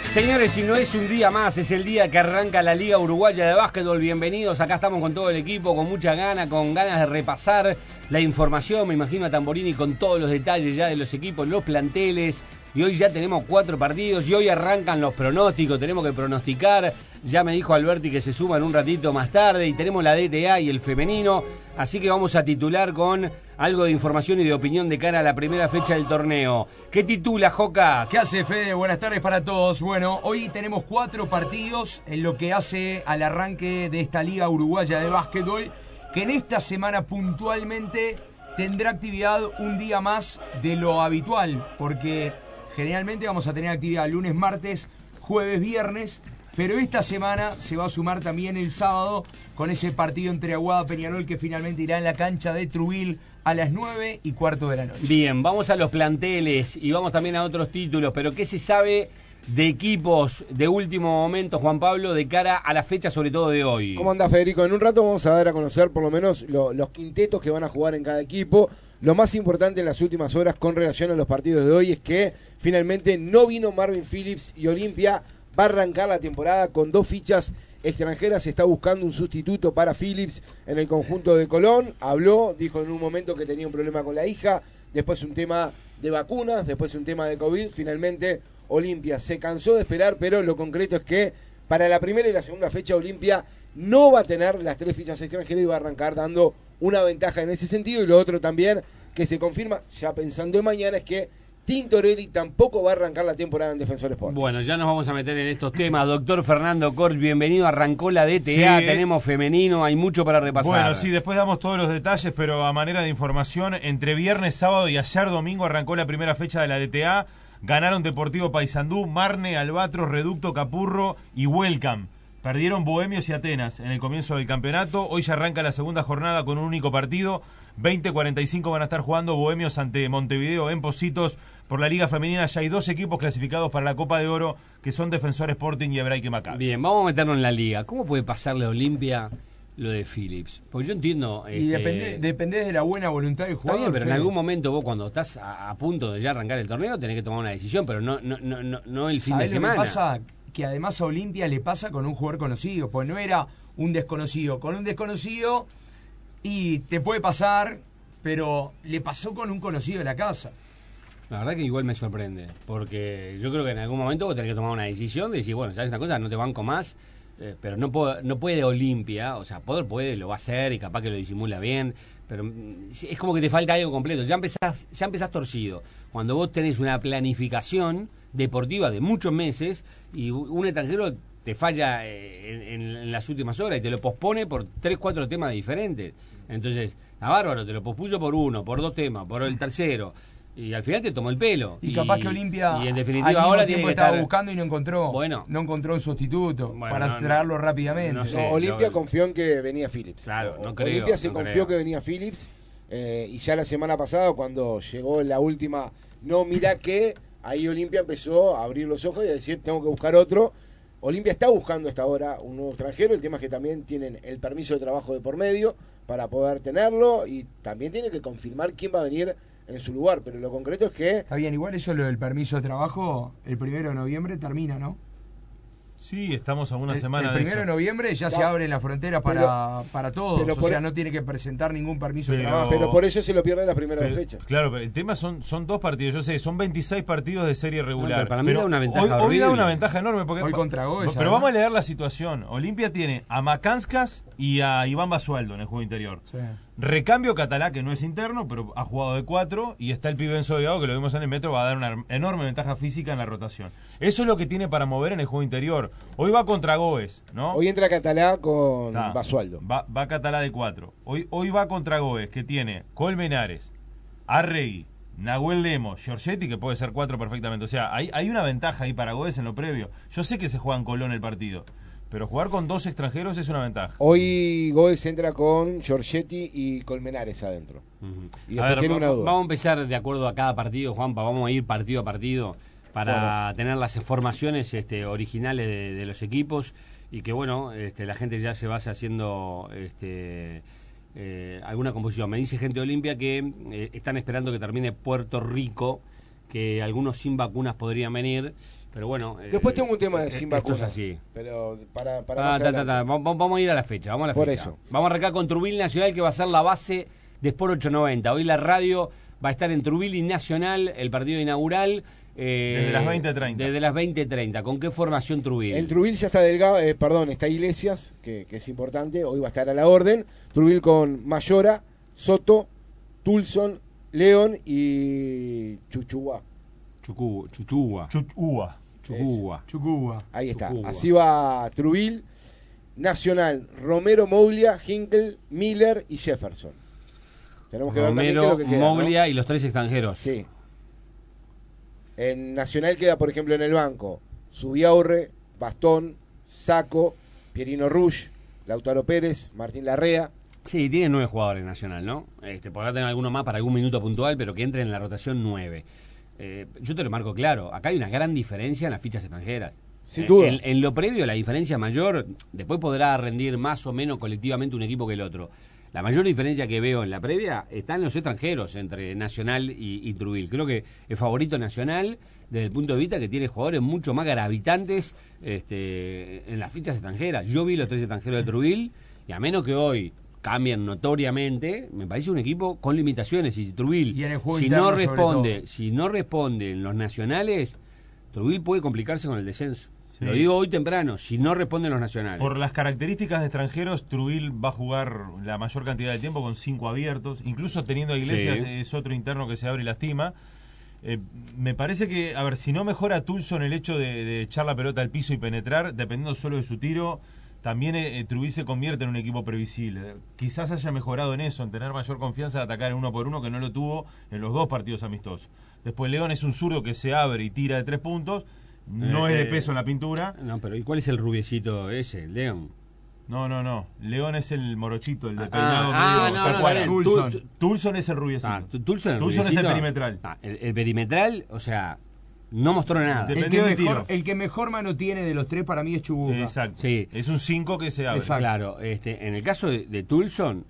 Señores, si no es un día más, es el día que arranca la Liga Uruguaya de Básquetbol. Bienvenidos, acá estamos con todo el equipo, con mucha gana, con ganas de repasar la información. Me imagino a Tamborini con todos los detalles ya de los equipos, los planteles. Y hoy ya tenemos 4 partidos y hoy arrancan los pronósticos, tenemos que pronosticar. Ya me dijo Alberti que se suman un ratito más tarde y tenemos la DTA y el femenino. Así que vamos a titular con algo de información y de opinión de cara a la primera fecha del torneo. ¿Qué titula, Jocas? ¿Qué hace, Fede? Buenas tardes para todos. Bueno, hoy tenemos 4 partidos en lo que hace al arranque de esta Liga Uruguaya de Básquetbol, que en esta semana puntualmente tendrá actividad un día más de lo habitual, porque generalmente vamos a tener actividad lunes, martes, jueves, viernes, pero esta semana se va a sumar también el sábado con ese partido entre Aguada y Peñarol que finalmente irá en la cancha de Trujillo a las 9:15 de la noche. Bien, vamos a los planteles y vamos también a otros títulos, pero ¿qué se sabe de equipos de último momento, Juan Pablo, de cara a la fecha sobre todo de hoy? ¿Cómo anda, Federico? En un rato vamos a dar a conocer por lo menos los quintetos que van a jugar en cada equipo. Lo más importante en las últimas horas con relación a los partidos de hoy es que finalmente no vino Marvin Phillips y Olimpia va a arrancar la temporada con 2 fichas extranjeras. Se está buscando un sustituto para Phillips en el conjunto de Colón. Habló, dijo en un momento que tenía un problema con la hija, después un tema de vacunas, después un tema de COVID. Finalmente Olimpia se cansó de esperar, pero lo concreto es que para la primera y la segunda fecha Olimpia no va a tener las 3 fichas extranjeras y va a arrancar dando una ventaja en ese sentido. Y lo otro también que se confirma, ya pensando en mañana, es que Tintorelli tampoco va a arrancar la temporada en Defensor Sporting. Bueno, ya nos vamos a meter en estos temas. Doctor Fernando Cort, bienvenido. Arrancó la DTA, sí, tenemos femenino, hay mucho para repasar. Bueno, sí, después damos todos los detalles, pero a manera de información, entre viernes, sábado y ayer domingo arrancó la primera fecha de la DTA. Ganaron Deportivo Paysandú, Marne, Albatros, Reducto, Capurro y Welcome. Perdieron Bohemios y Atenas en el comienzo del campeonato. Hoy ya arranca la segunda jornada con un único partido. 20:45 van a estar jugando Bohemios ante Montevideo en Pocitos. Por la Liga Femenina ya hay 2 equipos clasificados para la Copa de Oro, que son Defensor Sporting y Hebraique Maccabi. Bien, vamos a meternos en la Liga. ¿Cómo puede pasarle a Olimpia lo de Phillips? Porque yo entiendo... Y depende de la buena voluntad del jugador. Está bien, pero en algún momento vos cuando estás a punto de ya arrancar el torneo tenés que tomar una decisión, pero no el fin de semana. Lo que pasa? Que además a Olimpia le pasa con un jugador conocido, pues no era un desconocido. Con un desconocido y te puede pasar, pero le pasó con un conocido de la casa. La verdad que igual me sorprende, porque yo creo que en algún momento vos tenés que tomar una decisión de decir, bueno, ¿sabes una cosa? No te banco más, pero no puede Olimpia, o sea, poder puede, lo va a hacer y capaz que lo disimula bien, pero es como que te falta algo completo. Ya empezás torcido. Cuando vos tenés una planificación deportiva de muchos meses y un extranjero te falla en las últimas horas y te lo pospone por 3-4 temas diferentes. Entonces, está bárbaro, te lo pospuso por 1, por 2 temas, por el tercero. Y al final te tomó el pelo. Y capaz que Olimpia y en definitiva ahora tiene que estaba buscando y no encontró. Bueno, no encontró un sustituto para traerlo rápidamente. No sé, Olimpia confió en que venía Phillips. Claro, no creo. Olimpia se confió que venía Phillips y ya la semana pasada cuando llegó la última, no, mira que ahí Olimpia empezó a abrir los ojos y a decir, tengo que buscar otro. Olimpia está buscando hasta ahora un nuevo extranjero. El tema es que también tienen el permiso de trabajo de por medio para poder tenerlo y también tiene que confirmar quién va a venir en su lugar. Pero lo concreto es que... Está bien, igual eso lo del permiso de trabajo, el 1 de noviembre termina, ¿no? Sí, estamos a una semana de eso. El 1 de noviembre ya se abren las fronteras para todos, o sea, no tiene que presentar ningún permiso de trabajo. Pero por eso se lo pierde la primera fecha. Claro, pero el tema son 2 partidos, yo sé, son 26 da de serie regular. Pero para mí da una ventaja horrible. Hoy da una ventaja enorme. Porque, hoy contra Goes. Pero vamos a leer la situación. Olimpia tiene a Macanskas y a Iván Basualdo en el juego interior. Sí. Recambio Catalá, que no es interno, pero ha jugado de 4, y está el pibe Enzo Delgado, que lo vimos en el Metro, va a dar una enorme ventaja física en la rotación. Eso es lo que tiene para mover en el juego interior. Hoy va contra Goes, ¿no? Hoy entra Catalá con Basualdo. Va Catalá de 4. Hoy va contra Goes, que tiene Colmenares, Arregui, Nahuel Lemos, Giorgetti, que puede ser 4 perfectamente. O sea, hay una ventaja ahí para Goes en lo previo. Yo sé que se juega en Colón el partido, pero jugar con 2 extranjeros es una ventaja. Hoy Goes entra con Giorgetti y Colmenares adentro. Y a ver, tiene una duda. Vamos a empezar de acuerdo a cada partido, Juanpa. Vamos a ir partido a partido para tener las formaciones originales de los equipos y que, bueno, la gente ya se vaya haciendo alguna composición. Me dice gente de Olimpia que están esperando que termine Puerto Rico, que algunos sin vacunas podrían venir. Pero bueno. Después tengo un tema de sin esto vacuna. es así. Pero para más adelante. Vamos a ir a la fecha. Vamos a la Por fecha. eso. Vamos a arrancar con Trubil Nacional, que va a ser la base de Sport 890. Hoy la radio va a estar en Trubil y Nacional, el partido inaugural. Desde las 20:30. Desde las 20:30. ¿Con qué formación Trubil? En Trubil ya está Delgado, está Iglesias, que es importante, hoy va a estar a la orden. Trubil con Mayora, Soto, Tulson, León y Chuchuá. Chuchúa. Chucuba. Ahí está. Chucuba. Así va Trubil, Nacional, Romero, Moglia, Hinkel, Miller y Jefferson. Tenemos que ver también qué es Romero, lo que queda, Moglia ¿no? y los 3 extranjeros. Sí. En Nacional queda, por ejemplo, en el banco Zubiaurre, Bastón, Saco, Pierino Rush, Lautaro Pérez, Martín Larrea. Sí, tiene 9 jugadores Nacional, ¿no? Podrá tener alguno más para algún minuto puntual, pero que entre en la rotación 9. Yo te lo marco claro, acá hay una gran diferencia en las fichas extranjeras. Sin duda. En lo previo, la diferencia mayor, después podrá rendir más o menos colectivamente un equipo que el otro. La mayor diferencia que veo en la previa está en los extranjeros entre Nacional y Trubil. Creo que es favorito Nacional desde el punto de vista que tiene jugadores mucho más gravitantes en las fichas extranjeras. Yo vi los 3 extranjeros de Trubil y a menos que hoy cambien notoriamente, me parece un equipo con limitaciones. Y Trubil, Y en el juego si interno, no sobre responde, todo. si no responden los nacionales, Trubil puede complicarse con el descenso. Sí. Lo digo hoy temprano, si no responden los nacionales. Por las características de extranjeros, Trubil va a jugar la mayor cantidad de tiempo con 5 abiertos. Incluso teniendo a Iglesias, Sí. es otro interno que se abre y lastima. Me parece que, a ver, si no mejora Tulson el hecho de echar la pelota al piso y penetrar, dependiendo solo de su tiro, también Trubil se convierte en un equipo previsible. Quizás haya mejorado en eso, en tener mayor confianza de atacar en 1 por 1, que no lo tuvo en los 2 partidos amistosos. Después León es un zurdo que se abre y tira de 3 puntos. No es de peso en la pintura. No, pero ¿y cuál es el rubiecito ese, León? No. León es el morochito, el de peinado medio no, Zacuara. no, Tulson. Tulson es el rubiecito. Tulson Tulson es el rubiecito. perimetral. El perimetral, o sea, no mostró nada. Depende El que, del mejor, tiro. el que mejor mano tiene de los 3 para mí es Chubuca. Exacto. Sí. Es un 5 que se abre. Exacto. Claro, en el caso de Tulson,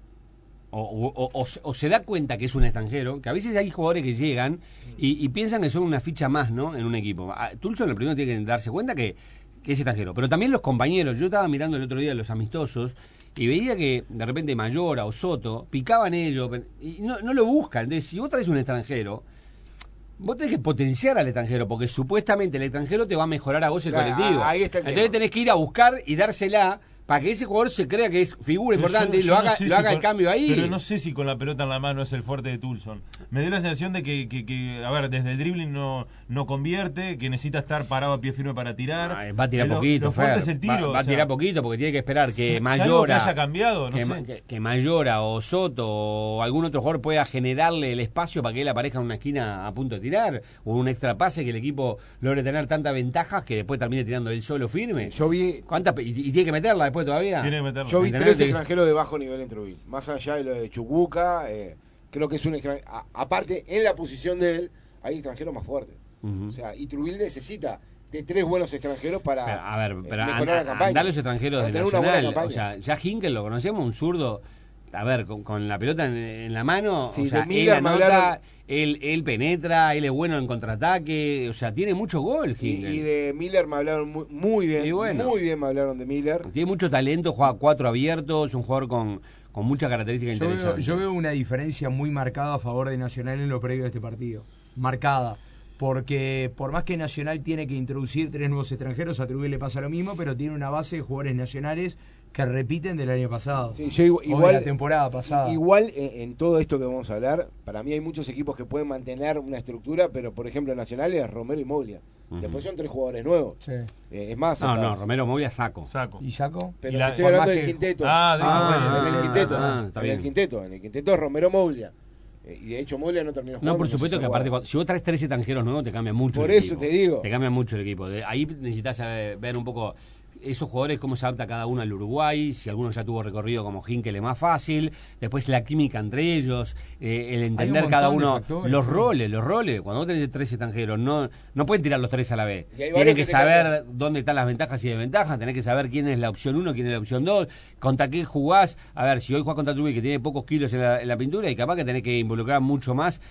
o se da cuenta que es un extranjero, que a veces hay jugadores que llegan y piensan que son una ficha más, ¿no? En un equipo. Tulson lo primero tiene que darse cuenta que es extranjero, pero también los compañeros. Yo estaba mirando el otro día los amistosos y veía que de repente Mayora o Soto picaban ellos y no lo buscan. Entonces, si vos traes un extranjero, vos tenés que potenciar al extranjero, porque supuestamente el extranjero te va a mejorar a vos el Claro, colectivo. ahí está el Entonces tema. tenés que ir a buscar y dársela para que ese jugador se crea que es figura Pero importante y yo lo no haga, sé lo si haga el con- cambio ahí. Pero no sé si con la pelota en la mano es el fuerte de Tulson. Me dio la sensación de que a ver, desde el dribbling no convierte, que necesita estar parado a pie firme para tirar. Va a tirar poquito, Lo fuerte Fer. es el tiro. Va a o sea, tirar poquito porque tiene que esperar que salvo Mayora, que haya cambiado, no que, sé. que Mayora o Soto o algún otro jugador pueda generarle el espacio para que él aparezca en una esquina a punto de tirar, o un extra pase que el equipo logre tener tantas ventajas que después termine tirando él solo firme. Yo vi ¿Y tiene que meterla después todavía? Tiene que meterlo. Yo vi ¿Entendés? 3 extranjeros de bajo nivel en Trubil. Más allá de lo de Chubuca, creo que es un extranjero. Aparte, en la posición de él, hay extranjeros más fuertes. Ujú. O sea, y Trubil necesita de 3 buenos extranjeros para Pero mejorar la campaña. andá los extranjeros Para de tener una buena Nacional. campaña. O sea, ya Hinkel lo conocemos, un zurdo. A ver, con la pelota en la mano, Sí, o sea, de Miller él me anota, hablaron- él penetra, él es bueno en contraataque, o sea, tiene mucho gol Hinkel. Y de Miller me hablaron muy bien. Y bueno. Muy bien me hablaron de Miller. Tiene mucho talento, juega 4 abiertos, es un jugador con muchas características interesantes. Yo veo una diferencia muy marcada a favor de Nacional en lo previo de este partido. Marcada. Porque por más que Nacional tiene que introducir 3 nuevos extranjeros, a Trubil le pasa lo mismo, pero tiene una base de jugadores nacionales que repiten del año pasado. Sí, yo o igual, de la temporada pasada. Igual en todo esto que vamos a hablar, para mí hay muchos equipos que pueden mantener una estructura, pero por ejemplo Nacional es Romero y Moglia. Ujú. Después son 3 jugadores nuevos. Sí. Es más, No, hasta- no, Romero Movia saco. Saco. ¿Y Saco? pero y te la- estoy por hablando más del que- quinteto. Ah, En el quinteto. está En bien. el quinteto. En el quinteto es Romero Moglia. Y de hecho Moglia no terminó jugando. No, por sé supuesto si que se aparte, acuerdan. si vos traes 3 extranjeros nuevos, te cambia mucho Por el eso equipo. te digo. Te cambia mucho el equipo. Ahí necesitas ver un poco. esos jugadores, cómo se adapta cada uno al Uruguay, si alguno ya tuvo recorrido como Hinkel es más fácil, después la química entre ellos, el entender cada uno los roles, cuando vos tenés 3 extranjeros, no pueden tirar los 3 a la vez, tienen que saber dónde están las ventajas y desventajas, tenés que saber quién es la opción 1, quién es la opción 2, contra qué jugás, a ver, si hoy jugás contra Trubel que tiene pocos kilos en la pintura y capaz que tenés que involucrar mucho más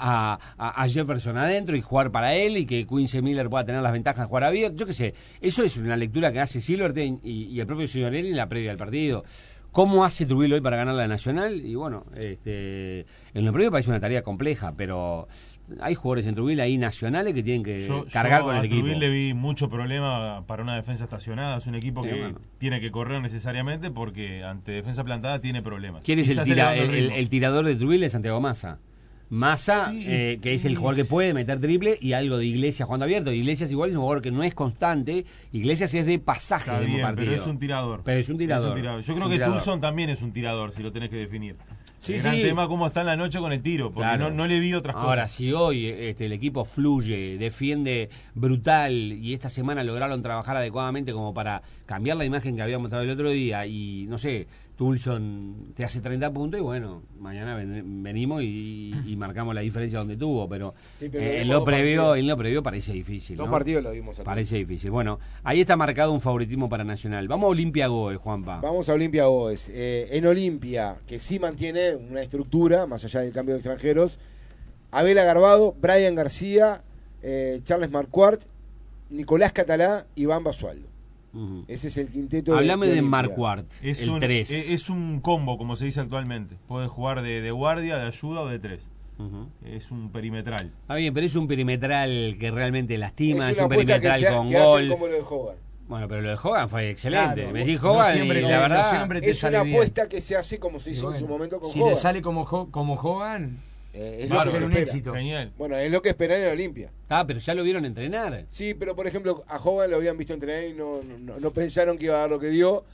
a Jefferson adentro y jugar para él y que Quincy Miller pueda tener las ventajas de jugar abierto, yo qué sé, eso es una lectura que hace Silverstein y el propio Signorelli en la previa del partido. ¿Cómo hace Trubel hoy para ganar la Nacional? Y bueno, en lo previo parece una tarea compleja, pero hay jugadores en Trubel ahí nacionales que tienen que cargar con el equipo. A Trubel le vi mucho problema para una defensa estacionada, es un equipo que tiene que correr necesariamente porque ante defensa plantada tiene problemas. ¿Quién es el tirador de Trubel? Es Santiago Massa. Massa, sí, que es el jugador que puede meter triple, y algo de Iglesias jugando abierto. Iglesias igual es un jugador que no es constante. Iglesias es de pasaje de un partido. Pero es un tirador. Yo creo que Tulson también es un tirador, si lo tenés que definir. El gran tema cómo está en la noche con el tiro, porque no le vi otras cosas. Ahora, si hoy el equipo fluye, defiende brutal, y esta semana lograron trabajar adecuadamente como para cambiar la imagen que había mostrado el otro día, y no sé, Tulson te hace 30 puntos y bueno, mañana venimos y marcamos la diferencia donde tuvo, pero en lo previo parece difícil. Dos partidos lo vimos aquí. Parece difícil. Bueno, ahí está marcado un favoritismo para Nacional. Vamos a Olimpia Goes, Juanpa. Vamos a Olimpia Goes. En Olimpia, que sí mantiene una estructura, más allá del cambio de extranjeros, Abel Agarbado, Brian García, Charles Marquardt, Nicolás Catalá, Iván Basualdo. Ese es el quinteto. Háblame de Marquardt, el 3. Es un combo, como se dice actualmente. Puede jugar de guardia, de ayuda o de 3. Es un perimetral. Ah, bien, pero es un perimetral que realmente lastima, es un perimetral con gol. Como lo de Hogan. Bueno, pero lo de Hogan fue excelente. Claro, me decís Hogan siempre, y la verdad siempre te es sale una bien. apuesta que se hace como se hizo en su momento con si Hogan. Si le sale como Hogan, va a ser un éxito. Genial. Bueno, es lo que esperan en Olimpia. Pero ya lo vieron entrenar. Sí, pero por ejemplo, a Hogan lo habían visto entrenar y no pensaron que iba a dar lo que dio.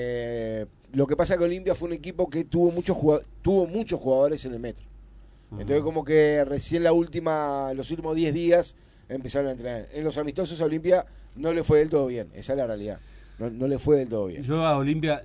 Lo que pasa es que Olimpia fue un equipo que tuvo muchos jugadores en el metro. Entonces como que recién los últimos 10 días empezaron a entrenar. En los amistosos a Olimpia no le fue del todo bien, esa es la realidad. No le fue del todo bien. Yo a Olimpia,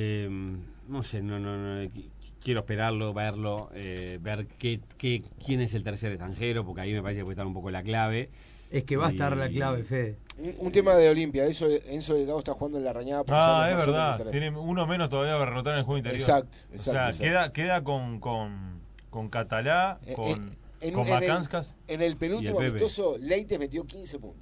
no sé, no quiero esperarlo, verlo, ver quién es el tercer extranjero, porque ahí me parece que puede estar un poco la clave. Es que va a estar la clave, Fede. Un tema de Olimpia, Enzo Delgado está jugando en la Rañada. Es verdad, tiene uno menos todavía para rotar en el juego interior. Exacto. O sea, queda con Catalá, con Macanskas. En el penúltimo amistoso, Leites metió 15 puntos.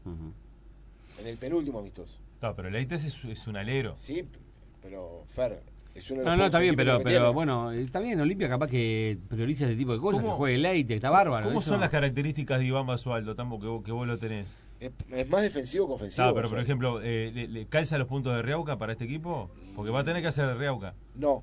En el penúltimo amistoso. No, pero Leites es un alero. Sí, pero Fer, es uno de No, los está bien, pero tiene. bueno, está bien, Olimpia capaz que prioriza este tipo de cosas, que juegue Leites, está bárbaro. ¿Cómo son las características de Iván Basualdo, Tambo, que vos lo tenés? Es más defensivo que ofensivo. Pero por ejemplo, ¿le calza los puntos de Riauca para este equipo? Porque va a tener que hacer de Riauca. No.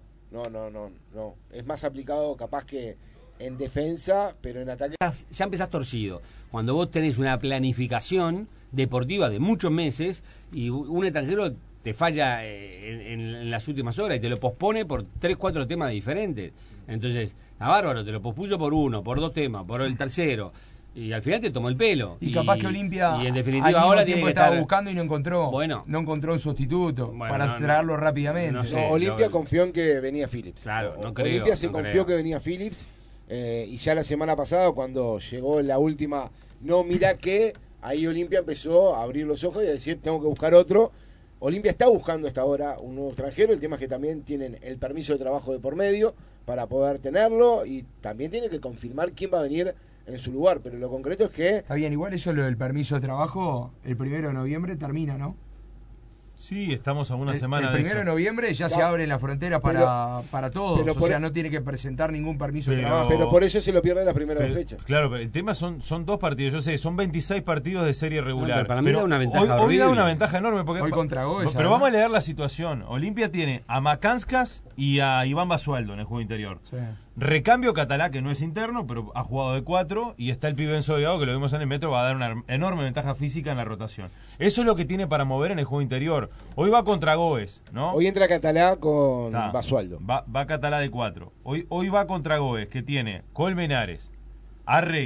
Es más aplicado capaz que en defensa, pero en ataque. Ya empezás torcido. Cuando vos tenés una planificación deportiva de muchos meses y un extranjero te falla en las últimas horas y te lo pospone por 3-4 temas diferentes. Entonces, está bárbaro, te lo pospuso por uno, por 2 temas, por el tercero. Y al final te tomó el pelo. Y capaz que Olimpia y en definitiva ahora tiene que estaba buscando y no encontró. Bueno, no encontró un sustituto para traerlo rápidamente. No sé, Olimpia confió en que venía Phillips. Claro, no creo. Olimpia se confió que venía Phillips y ya la semana pasada cuando llegó la última, mirá que ahí Olimpia empezó a abrir los ojos y a decir tengo que buscar otro. Olimpia está buscando hasta ahora un nuevo extranjero, el tema es que también tienen el permiso de trabajo de por medio para poder tenerlo y también tiene que confirmar quién va a venir en su lugar, pero lo concreto es que... Está bien, igual eso lo del permiso de trabajo, el 1 de noviembre termina, ¿no? Sí, estamos a una semana de eso. El 1 de noviembre ya se abre la frontera para todos, o sea, no tiene que presentar ningún permiso de trabajo. Pero por eso se lo pierde la primera fecha. Claro, pero el tema son 2 partidos, yo sé, son 26 partidos de serie regular. Pero para mí da una ventaja hoy da una ventaja enorme. Porque hoy contra Goes. Pero vamos a leer la situación. Olimpia tiene a Macanskas y a Iván Basualdo en el juego interior. Sí. Recambio Catalá, que no es interno, pero ha jugado de 4, y está el pibe Enzo Delgado, que lo vimos en el metro, va a dar una enorme ventaja física en la rotación. Eso es lo que tiene para mover en el juego interior. Hoy va contra Goes, ¿no? Hoy entra Catalá con Basualdo. Va Catalá de 4. Hoy va contra Goes, que tiene Colmenares, Arregui,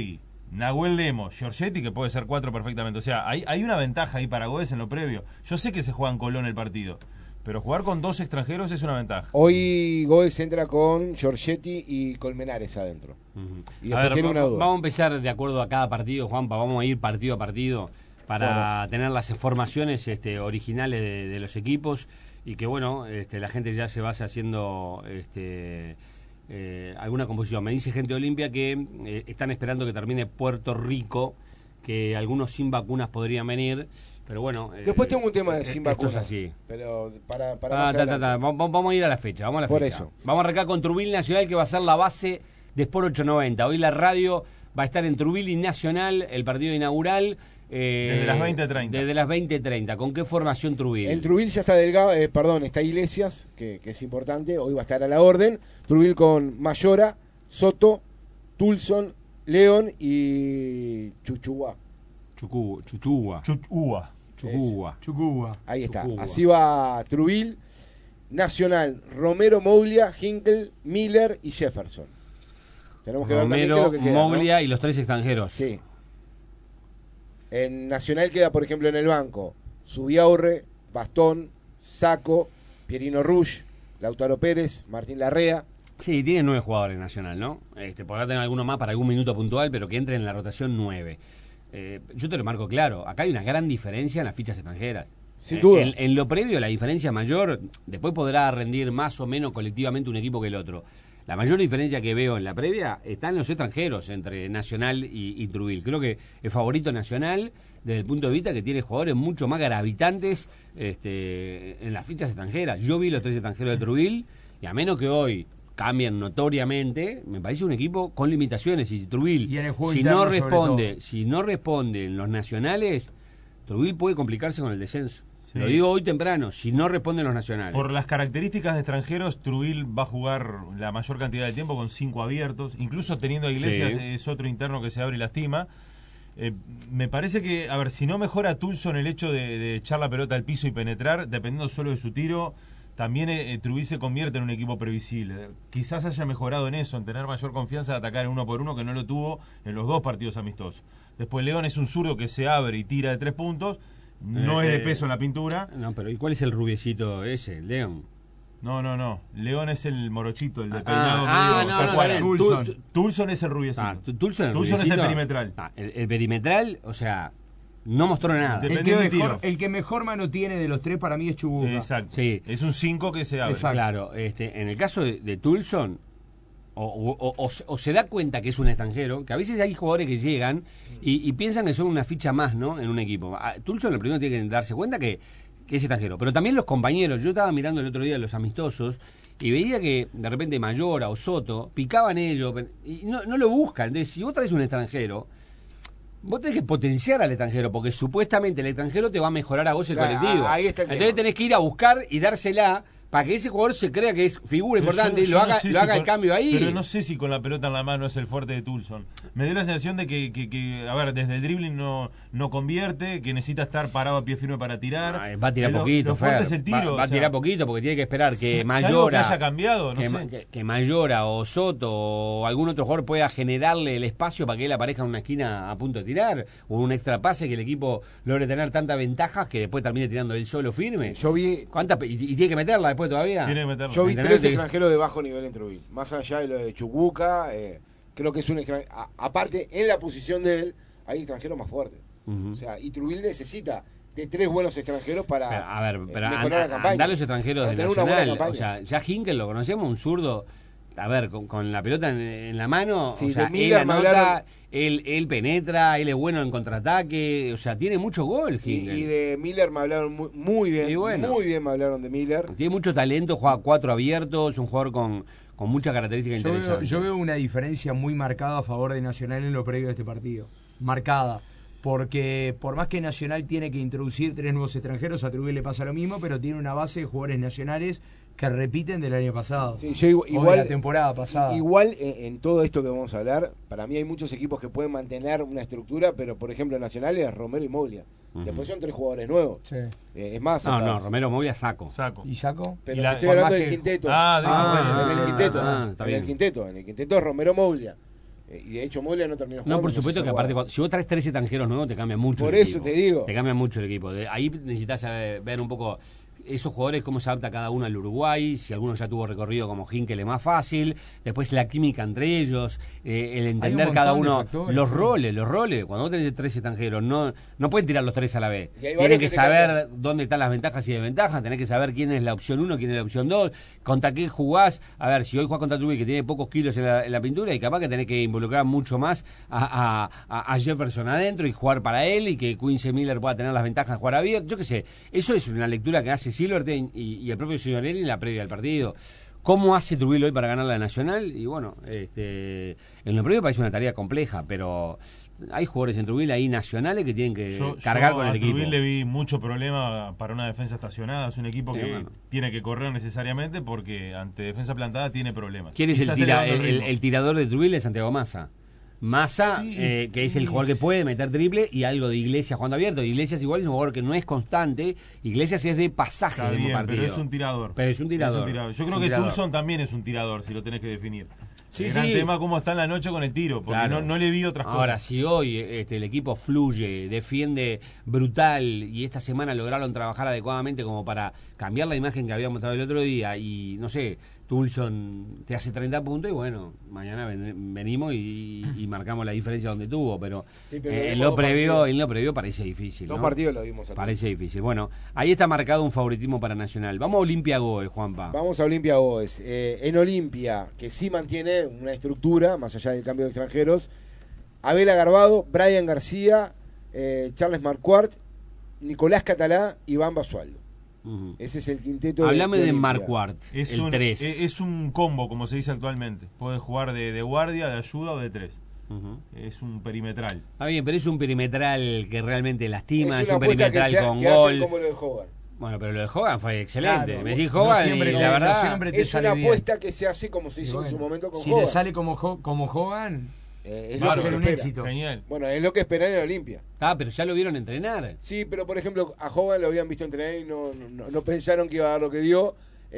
Nahuel Lemos, Giorgetti, que puede ser 4 perfectamente. O sea, hay una ventaja ahí para Goes en lo previo. Yo sé que se juega en Colón el partido, pero jugar con 2 extranjeros es una ventaja. Hoy Goes entra con Giorgetti y Colmenares adentro. Y A ver, tiene una duda. vamos a empezar de acuerdo a cada partido, Juanpa, vamos a ir partido a partido para tener las formaciones originales de los equipos y que bueno, la gente ya se vaya haciendo alguna composición. Me dice gente de Olimpia que están esperando que termine Puerto Rico, que algunos sin vacunas podrían venir, pero bueno. Después tengo un tema de sin vacunas. Esto es así. Pero para más adelante. Vamos a ir a la fecha, vamos a la Por fecha. eso. Vamos a arrancar con Truville Nacional, que va a ser la base de Sport 890. Hoy la radio va a estar en Truville y Nacional, el partido inaugural. Desde las 20:30. Desde las 20:30. ¿Con qué formación Truville? En Truville ya está Delgado, está Iglesias, que es importante, hoy va a estar a la orden. Truville con Mayora, Soto, Tulson, León y Chuchuá. Chuchúa. Ahí está. Chucuba. Así va Truville. Nacional, Romero, Moglia, Hinkel, Miller y Jefferson. Tenemos que ver también qué es Romero, lo que queda, Moglia ¿no? y los 3 extranjeros. Sí. En Nacional queda, por ejemplo, en el banco Zubiaurre, Bastón, Saco, Pierino Rush, Lautaro Pérez, Martín Larrea. Sí, tiene 9 jugadores en Nacional, ¿no? Podrá tener alguno más para algún minuto puntual, pero que entre en la rotación 9. Yo te lo marco claro, acá hay una gran diferencia en las fichas extranjeras. Sin duda. En lo previo, la diferencia mayor, después podrá rendir más o menos colectivamente un equipo que el otro. La mayor diferencia que veo en la previa está en los extranjeros entre Nacional y Truville. Creo que es favorito Nacional desde el punto de vista que tiene jugadores mucho más gravitantes en las fichas extranjeras. Yo vi los 3 extranjeros de Truville y a menos que hoy cambien notoriamente, me parece un equipo con limitaciones. Y Truville, Y en el juego si interno, no sobre responde, todo. si no responden los nacionales, Truville puede complicarse con el descenso. Sí. Lo digo hoy temprano, si no responden los nacionales. Por las características de extranjeros, Truville va a jugar la mayor cantidad de tiempo con 5 abiertos, incluso teniendo a Iglesias, Sí. es otro interno que se abre y lastima. Me parece que, a ver, si no mejora Tulson el hecho de echar la pelota al piso y penetrar, dependiendo solo de su tiro, también Truville se convierte en un equipo previsible. Quizás haya mejorado en eso, en tener mayor confianza de atacar en 1 por 1, que no lo tuvo en los 2 partidos amistosos. Después León es un zurdo que se abre y tira de 3 puntos, no es de peso en la pintura. No, pero ¿y cuál es el rubiecito ese, León? No. León es el morochito, el de peinado medio no, Pascual. Tulson. Tulson es el rubiecito. Tulson Es el rubiecito. perimetral. El perimetral, o sea, no mostró nada. Dependiendo del tiro. El que mejor mano tiene de los 3 para mí es Chubuca. Exacto. Sí. Es un 5 que se abre. Exacto. Claro, en el caso de Tulson, o se da cuenta que es un extranjero, que a veces hay jugadores que llegan y piensan que son una ficha más, ¿no? En un equipo. Tulson lo primero tiene que darse cuenta que es extranjero, pero también los compañeros. Yo estaba mirando el otro día los amistosos y veía que de repente Mayora o Soto picaban ellos y no lo buscan. Entonces, si vos traes un extranjero, vos tenés que potenciar al extranjero, porque supuestamente el extranjero te va a mejorar a vos el Claro, colectivo. ahí está el Entonces tema. tenés que ir a buscar y dársela para que ese jugador se crea que es figura Pero importante y yo lo no haga, sé lo si haga el con- cambio ahí. Pero no sé si con la pelota en la mano es el fuerte de Tulson. Me dio la sensación de que a ver, desde el dribbling no convierte, que necesita estar parado a pie firme para tirar. Va a tirar Lo- poquito, lo fuerte Fer. es el tiro. Va a o sea, tirar poquito porque tiene que esperar que salvo Mayora, que haya cambiado, no sé. que Mayora o Soto o algún otro jugador pueda generarle el espacio para que él aparezca en una esquina a punto de tirar, o un extra pase que el equipo logre tener tantas ventajas que después termine tirando él solo firme. Yo vi ¿Y tiene que meterla después todavía? Tiene que meterlo. Yo vi ¿Entendés? 3 extranjeros de bajo nivel en Truville. Más allá de lo de Chubuca, creo que es un extranjero. Aparte, en la posición de él, hay extranjeros más fuertes. Ujú. O sea, y Truville necesita de 3 buenos extranjeros para Pero, a ver, pero mejorar la campaña. andá a los extranjeros Para de tener una buena Nacional. campaña. O sea, ya Hinkel lo conocemos, un zurdo. A ver, con la pelota en la mano, Sí, o sea, de Miller él me anota, hablaron- él penetra, él es bueno en contraataque, o sea, tiene mucho gol Hinkel. Y de Miller me hablaron muy bien. Y bueno. Muy bien me hablaron de Miller. Tiene mucho talento, juega 4 abiertos, es un jugador con muchas características interesantes. Yo veo una diferencia muy marcada a favor de Nacional en lo previo de este partido. Marcada. Porque por más que Nacional tiene que introducir 3 nuevos extranjeros, a Trujillo le pasa lo mismo, pero tiene una base de jugadores nacionales que repiten del año pasado. Sí, yo o de la temporada pasada. Igual en todo esto que vamos a hablar, para mí hay muchos equipos que pueden mantener una estructura, pero por ejemplo Nacional es Romero y Moglia. Ujú. Después son 3 jugadores nuevos. Sí. Es más, No, hasta- no, Romero Movia saco. Saco. ¿Y Saco? pero y la- te estoy por hablando más del que- quinteto. Ah, Ah, en el ah, quinteto. ah, está en bien. el quinteto. En el quinteto es Romero Moglia. Y de hecho Molia no terminó jugando. No, por supuesto que aparte, si vos traes 13 extranjeros nuevos, te cambia mucho Por el eso equipo. te digo. Te cambia mucho el equipo. Ahí necesitas ver un poco esos jugadores, cómo se adapta cada uno al Uruguay, si alguno ya tuvo recorrido como Hinkel es más fácil, después la química entre ellos, el entender cada uno, los roles. Cuando vos tenés 3 extranjeros, no pueden tirar los 3 a la vez. Tienen que saber dónde están las ventajas y desventajas, tenés que saber quién es la opción 1, quién es la opción 2, contra qué jugás. A ver, si hoy jugás contra Trujillo, que tiene pocos kilos en la pintura, y capaz que tenés que involucrar mucho más a Jefferson adentro y jugar para él, y que Quincy Miller pueda tener las ventajas de jugar abierto. Yo qué sé, eso es una lectura que hace Silverstein y el propio Signorelli en la previa del partido. ¿Cómo hace Trujillo hoy para ganar la Nacional? Y bueno, en lo previo parece una tarea compleja, pero hay jugadores en Trujillo ahí nacionales que tienen que cargar con el equipo. A Trujillo le vi mucho problema para una defensa estacionada. Es un equipo que tiene que correr necesariamente porque ante defensa plantada tiene problemas. ¿Quién es el tirador de Trujillo? Es Santiago Massa. Massa, Sí, que es el jugador que puede meter triple, y algo de Iglesias jugando abierto. Iglesias igual es un jugador que no es constante. Iglesias es de pasaje de un partido. pero es un tirador. Yo creo que Tulson también es un tirador, si lo tenés que definir. El gran tema cómo está en la noche con el tiro, porque no le vi otras cosas. Ahora, si hoy el equipo fluye, defiende brutal, y esta semana lograron trabajar adecuadamente como para cambiar la imagen que había mostrado el otro día, y no sé, Tulson te hace 30 puntos y bueno, mañana venimos y marcamos la diferencia donde tuvo, pero en lo previo parece difícil. Dos partidos lo vimos aquí. Parece difícil. Bueno, ahí está marcado un favoritismo para Nacional. Vamos a Olimpia Goes, Juanpa. Vamos a Olimpia Goes. En Olimpia, que sí mantiene una estructura, más allá del cambio de extranjeros, Abel Agarbado, Brian García, Charles Marquardt, Nicolás Catalá, Iván Basualdo. Ese es el quinteto. Hablame de Marquardt, el 3. Es un combo, como se dice actualmente. Puede jugar de guardia, de ayuda o de 3. Es un perimetral. Está bien, pero es un perimetral que realmente lastima, es un perimetral con gol. Como lo de Hogan. Bueno, pero lo de Hogan fue excelente. Claro, me decís Hogan, y la verdad es una apuesta que se hace como se hizo en su momento con Hogan. Si le sale como Hogan, va a ser un éxito. Genial. Bueno, es lo que esperan en Olimpia. Pero ya lo vieron entrenar. Sí, pero por ejemplo, a Hogan lo habían visto entrenar y no pensaron que iba a dar lo que dio.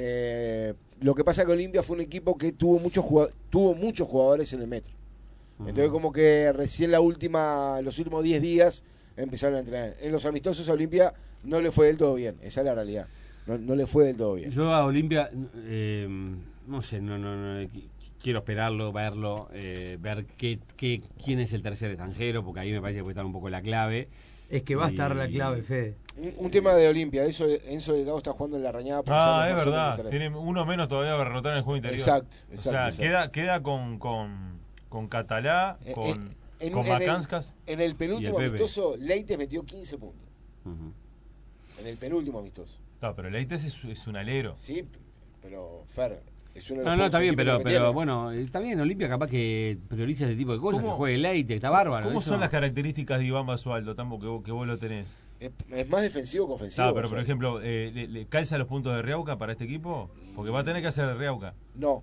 Lo que pasa es que Olimpia fue un equipo que tuvo muchos jugadores en el metro. Entonces como que recién los últimos 10 días empezaron a entrenar. En los amistosos a Olimpia no le fue del todo bien, esa es la realidad. No le fue del todo bien. Yo a Olimpia, no sé, quiero esperarlo, verlo, ver quién es el tercer extranjero, porque ahí me parece que puede estar un poco la clave. Es que va a estar la clave, Fede. Un tema de Olimpia, Enzo Delgado está jugando en la Rañada. Es verdad, tiene uno menos todavía para rotar en el juego interior. Exacto. O sea, queda con Catalá, con Macanskas. En el penúltimo amistoso, Leites metió 15 puntos. En el penúltimo amistoso. No, pero Leites es un alero. Sí, pero Fer, es uno de los No, está bien, pero tiene. bueno, está bien, Olimpia capaz que prioriza ese tipo de cosas, que juegue Leites, está bárbaro. ¿Cómo son las características de Iván Basualdo, que vos lo tenés? Es más defensivo que ofensivo. Pero por ejemplo, ¿le calza los puntos de Riauca para este equipo? Porque va a tener que hacer Riauca. No.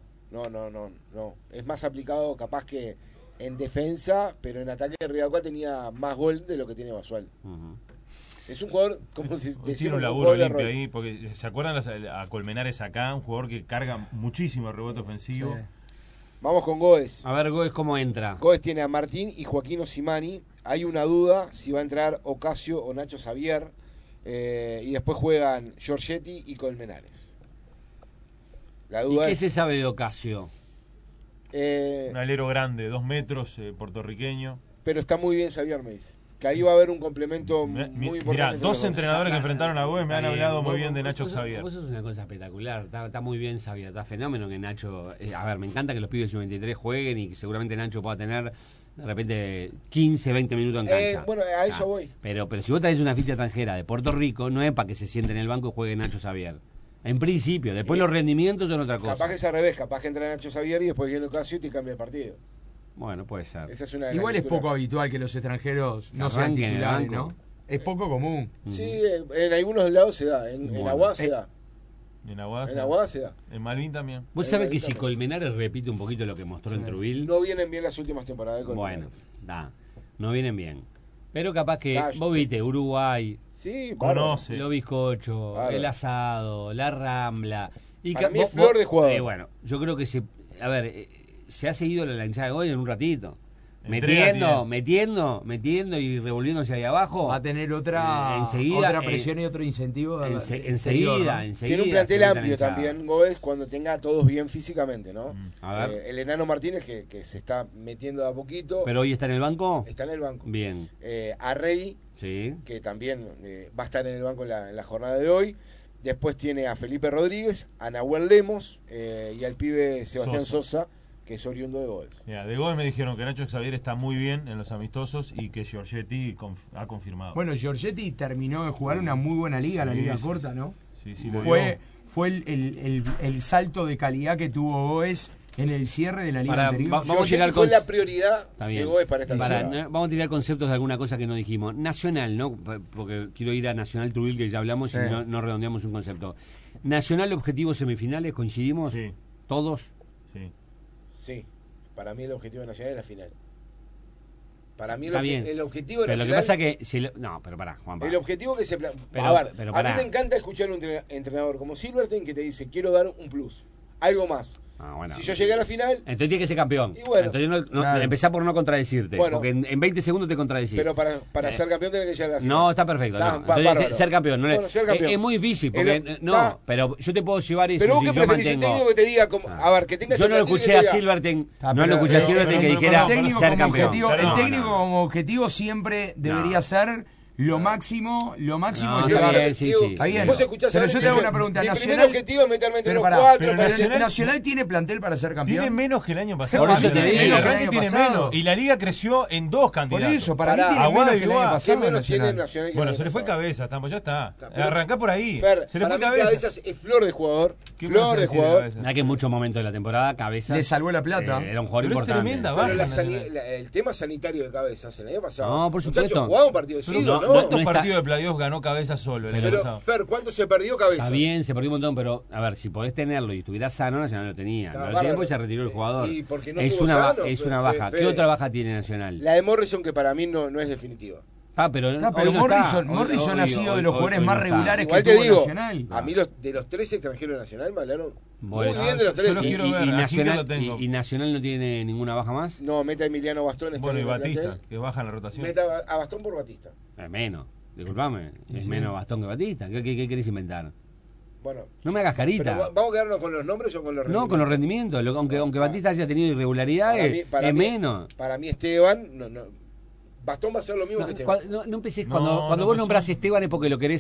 Es más aplicado capaz que en defensa, pero en ataque Riauca tenía más gol de lo que tiene Basualdo. Es un jugador, como si tiene un laburo limpio ahí, porque ¿se acuerdan a Colmenares acá? Un jugador que carga muchísimo el rebote ofensivo. Sí. Vamos con Goes. A ver, Goes, ¿cómo entra? Goes tiene a Martín y Joaquín Osimani. Hay una duda si va a entrar Ocasio o Nacho Xavier. Y después juegan Giorgetti y Colmenares. La duda ¿Y qué se sabe de Ocasio? Un alero grande, 2 metros, puertorriqueño. Pero está muy bien Xavier, me dice. Que ahí va a haber un complemento muy importante. Mirá, 2 entrenadores que enfrentaron a Goes me han hablado muy bien de Nacho Xavier. Eso es una cosa espectacular. Está muy bien Xavier. Está fenómeno que Nacho. A ver, me encanta que los pibes de sub-23 jueguen y que seguramente Nacho pueda tener de repente 15, 20 minutos en cancha. Bueno, a eso voy. Pero si vos traes una ficha extranjera de Puerto Rico, no es para que se siente en el banco y juegue Nacho Xavier. En principio, después los rendimientos son otra cosa. Capaz que es al revés, capaz que entra Nacho Xavier y después viene Ocasio y te cambia el partido. Bueno, puede ser. Esa es una Igual es poco habitual que los extranjeros no sean titulares, ¿no? Es poco común. Sí, en algunos lados se da. En Aguada se da. En Aguada se da. En Malvin también. Vos sabés que si Colmenares repite un poquito lo que mostró en Trujillo. No vienen bien las últimas temporadas de Bueno, Colmenares. no vienen bien. Pero capaz que vos viste Uruguay, sí, conoce los bizcochos, el asado, la rambla. Y para mí es flor de jugador. Bueno, yo creo que se ha seguido la hinchada de Goy en un ratito. Entrega Metiendo y revolviéndose ahí abajo. Va a tener otra presión y otro incentivo. Enseguida. Tiene un plantel amplio también, Goes, cuando tenga a todos bien físicamente, ¿no? A ver. El Enano Martínez, que se está metiendo de a poquito. ¿Pero hoy está en el banco? Está en el banco. Bien. A Rey, Sí. que también va a estar en el banco en la jornada de hoy. Después tiene a Felipe Rodríguez, a Nahuel Lemos y al pibe Sebastián Sosa, que es oriundo de Goes. De Goes me dijeron que Nacho Xavier está muy bien en los amistosos y que Giorgetti ha confirmado. Bueno, Giorgetti terminó de jugar una muy buena liga, la liga corta, ¿no? Sí, Fue el salto de calidad que tuvo Goes en el cierre de la liga anterior. Vamos a tirar fue la prioridad de Goes para esta temporada. Vamos a tirar conceptos de alguna cosa que no dijimos. Nacional, ¿no? Porque quiero ir a Nacional Trujillo, que ya hablamos y no redondeamos un concepto. Nacional, objetivos semifinales, ¿coincidimos? Sí. ¿Todos? Sí. Sí, para mí el objetivo de Nacional es la final. Para mí el objetivo de pero Nacional... lo que pasa que... No, pero pará, Juanpa. El objetivo que se... Pero, a ver, pero a mí me encanta escuchar a un entrenador como Silverstein que te dice, quiero dar un plus, algo más. Bueno. Si yo llegué a la final... Entonces tiene que ser campeón. Y bueno, entonces empezá por no contradecirte. Bueno, porque en 20 segundos te contradecís. Pero para ser campeón tenés que llegar a la final. No, está perfecto. Entonces, ser campeón. Ser campeón. Es muy difícil. Porque, pero yo te puedo llevar eso. Pero vos si que yo preferís un técnico que te diga... a ver, que tenga... Yo no lo escuché a Silverstein. No lo escuché a Silverstein que dijera ser campeón. El técnico como objetivo siempre debería ser... Lo máximo llegar. Sí. Está bien. Vos escuchás pero yo te hago una pregunta. Mi primer objetivo es meterme entre los cuatro. Nacional tiene plantel para ser campeón. Tiene menos que el año pasado. Por eso te digo. El arranque tiene menos. Y la liga creció en 2 candidatos. Por eso, para mí tiene menos que el año pasado. Nacional. Bueno, se le fue Cabeza, ya está. Arrancá por ahí. Se le fue Cabeza. Es flor de jugador. Flor de jugador. Mirá que en muchos momentos de la temporada Cabeza le salvó la plata. Era un jugador importante. El tema sanitario de Cabezas el año pasado. No, por supuesto. Jugaba un partido de siglo, ¿no? ¿Cuántos partidos de playoff ganó Cabeza solo el año pasado? Fer, ¿cuánto se perdió Cabeza? Está bien, se perdió un montón, pero a ver, si podés tenerlo y estuviera sano, Nacional lo tenía. No lo tenía porque se retiró el jugador. Y porque no es una baja. ¿Qué otra baja tiene Nacional? La de Morrison, que para mí no es definitiva. Pero Morrison ha sido de los jugadores más regulares igual que te tuvo digo, Nacional. A mí de los 3 extranjeros de Nacional me hablaron muy bien de los 3. ¿Y Nacional no tiene ninguna baja más? No, meta a Emiliano Bastón. Bueno, y Batista, que baja en la rotación. Meta a Bastón por Batista. Es menos, disculpame. Es menos Bastón que Batista. ¿Qué querés inventar? Bueno, no me hagas carita. Pero ¿vamos a quedarnos con los nombres o con los rendimientos? No, con los rendimientos. Aunque Batista haya tenido irregularidades, es menos. Para mí Esteban... Bastón va a ser lo mismo que Esteban. No empecés, cuando vos nombrás Esteban es porque lo querés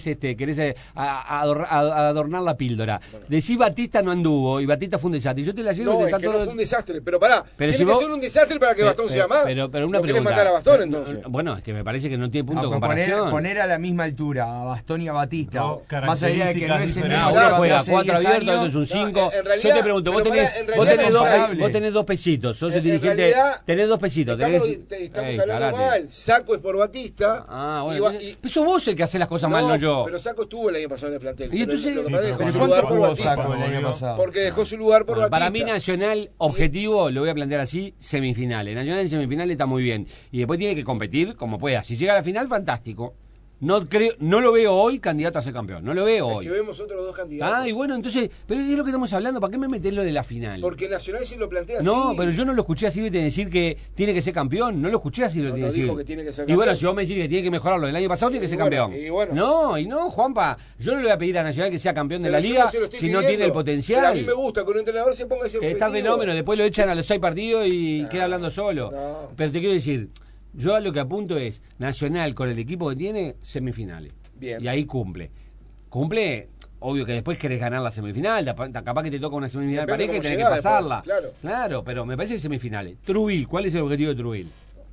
adornar la píldora. Bueno. Decís Batista no anduvo y Batista fue un desastre. Yo te la llevo no, es que no fue un desastre, pero pará, tiene que ser un desastre para que Bastón sea más. Pero una pregunta. matar a Bastón entonces? Bueno, es que me parece que no tiene punto de comparación. Poner a la misma altura a Bastón y a Batista, más allá de que no es el mismo. Uno juega 4 abiertos, otro es un 5. Yo te pregunto, vos tenés 2 pesitos, sos el dirigente, tenés 2 pesitos. Estamos hablando mal. Saco es por Batista. Bueno, pero sos vos el que hace las cosas mal, no yo. Pero Saco estuvo el año pasado en el plantel. Y entonces, dejó su lugar por Batista. Saco el año pasado? Porque dejó su lugar por Batista. Para mí Nacional, objetivo, lo voy a plantear así, semifinales. Nacional en semifinales está muy bien. Y después tiene que competir como pueda. Si llega a la final, fantástico. No lo veo hoy candidato a ser campeón. No lo veo hoy. Es que vemos otros 2 candidatos. Y bueno, entonces, pero es lo que estamos hablando. ¿Para qué me metés lo de la final? Porque Nacional sí lo plantea así. No, pero yo no lo escuché a Silvestre decir que tiene que ser campeón. No lo escuché a Silvestre decir. Dijo que tiene que ser campeón. Y bueno, si vos me decís que tiene que mejorarlo del año pasado, tiene que ser campeón. No, Juanpa, yo no le voy a pedir a Nacional que sea campeón de la liga si no tiene el potencial. Pero a mí me gusta que un entrenador se ponga ese objetivo. Está fenómeno, después lo echan a los 6 partidos y queda hablando solo. Pero te quiero decir, yo a lo que apunto es Nacional con el equipo que tiene, semifinales. Bien. Y ahí cumple, obvio que después querés ganar la semifinal, capaz que te toca una semifinal pareja y tenés que pasarla. Después, claro, pero me parece que semifinales. Trujillo, ¿cuál es el objetivo de Trujillo?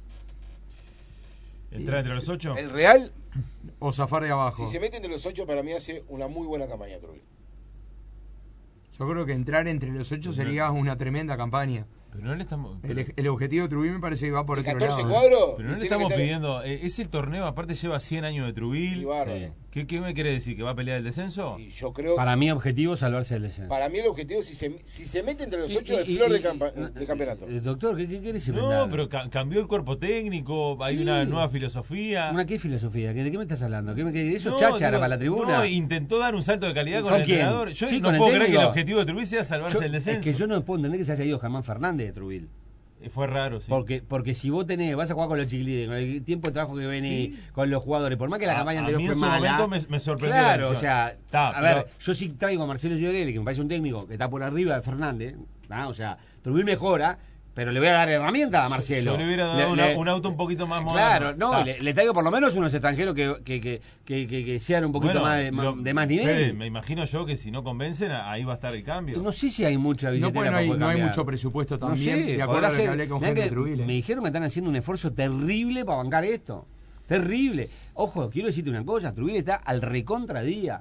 ¿Entrar entre los 8? El Real o zafar de abajo. Si se mete entre los 8, para mí hace una muy buena campaña Trujillo. Yo creo que entrar entre los 8 sería una tremenda campaña. Pero no le estamos. El objetivo de Trujillo me parece que va por otro 14 lado. cuadros. Pero no le estamos pidiendo. Ese torneo, aparte, lleva 100 años de Trujillo. ¿Qué me quiere decir? ¿Que va a pelear el descenso? Y yo creo. Para mí, objetivo salvarse del descenso. Para mí, el objetivo, si se mete entre los 8, es flor de campeonato. Doctor, ¿qué quieres inventar? No, pero cambió el cuerpo técnico. Hay una nueva filosofía. ¿Una qué filosofía? ¿De qué me estás hablando? ¿Eso es cháchara para la tribuna? No, intentó dar un salto de calidad con el entrenador. Yo sí, no puedo creer que el objetivo de Trujillo sea salvarse del descenso. Es que yo no puedo entender que se haya ido Germán Fernández. terrible de Trubil. Fue raro, sí. Porque si vos vas a jugar con los chiquilines, con el tiempo de trabajo que viene con los jugadores, por más que la campaña anterior fue mala. A mí en su momento me sorprendió. Claro, o sea, ver, yo sí traigo a Marcelo Giorelli, que me parece un técnico que está por arriba de Fernández, ¿tá? O sea, Trubil mejora, pero le voy a dar herramientas a Marcelo. Yo le hubiera dado un auto un poquito más moderno. Claro, no, le traigo por lo menos unos extranjeros que sean un poquito más de más nivel. Me imagino yo que si no convencen, ahí va a estar el cambio. No sé si hay mucha billetera no hay mucho presupuesto también. No sé, de acuerdo a lo que hablé con gente de Trubil. Me dijeron que están haciendo un esfuerzo terrible para bancar esto. Terrible. Ojo, quiero decirte una cosa, Trubil está al recontradía,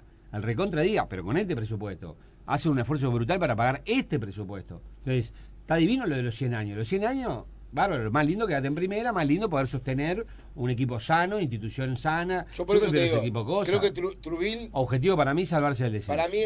pero con este presupuesto. Hace un esfuerzo brutal para pagar este presupuesto. Entonces, está divino lo de los 100 años. Los 100 años, bárbaro, más lindo quedarte en primera, más lindo poder sostener un equipo sano, institución sana. Yo por eso te digo, equipo cosa. creo que Trubil... Objetivo para mí, salvarse del descenso. Para mí,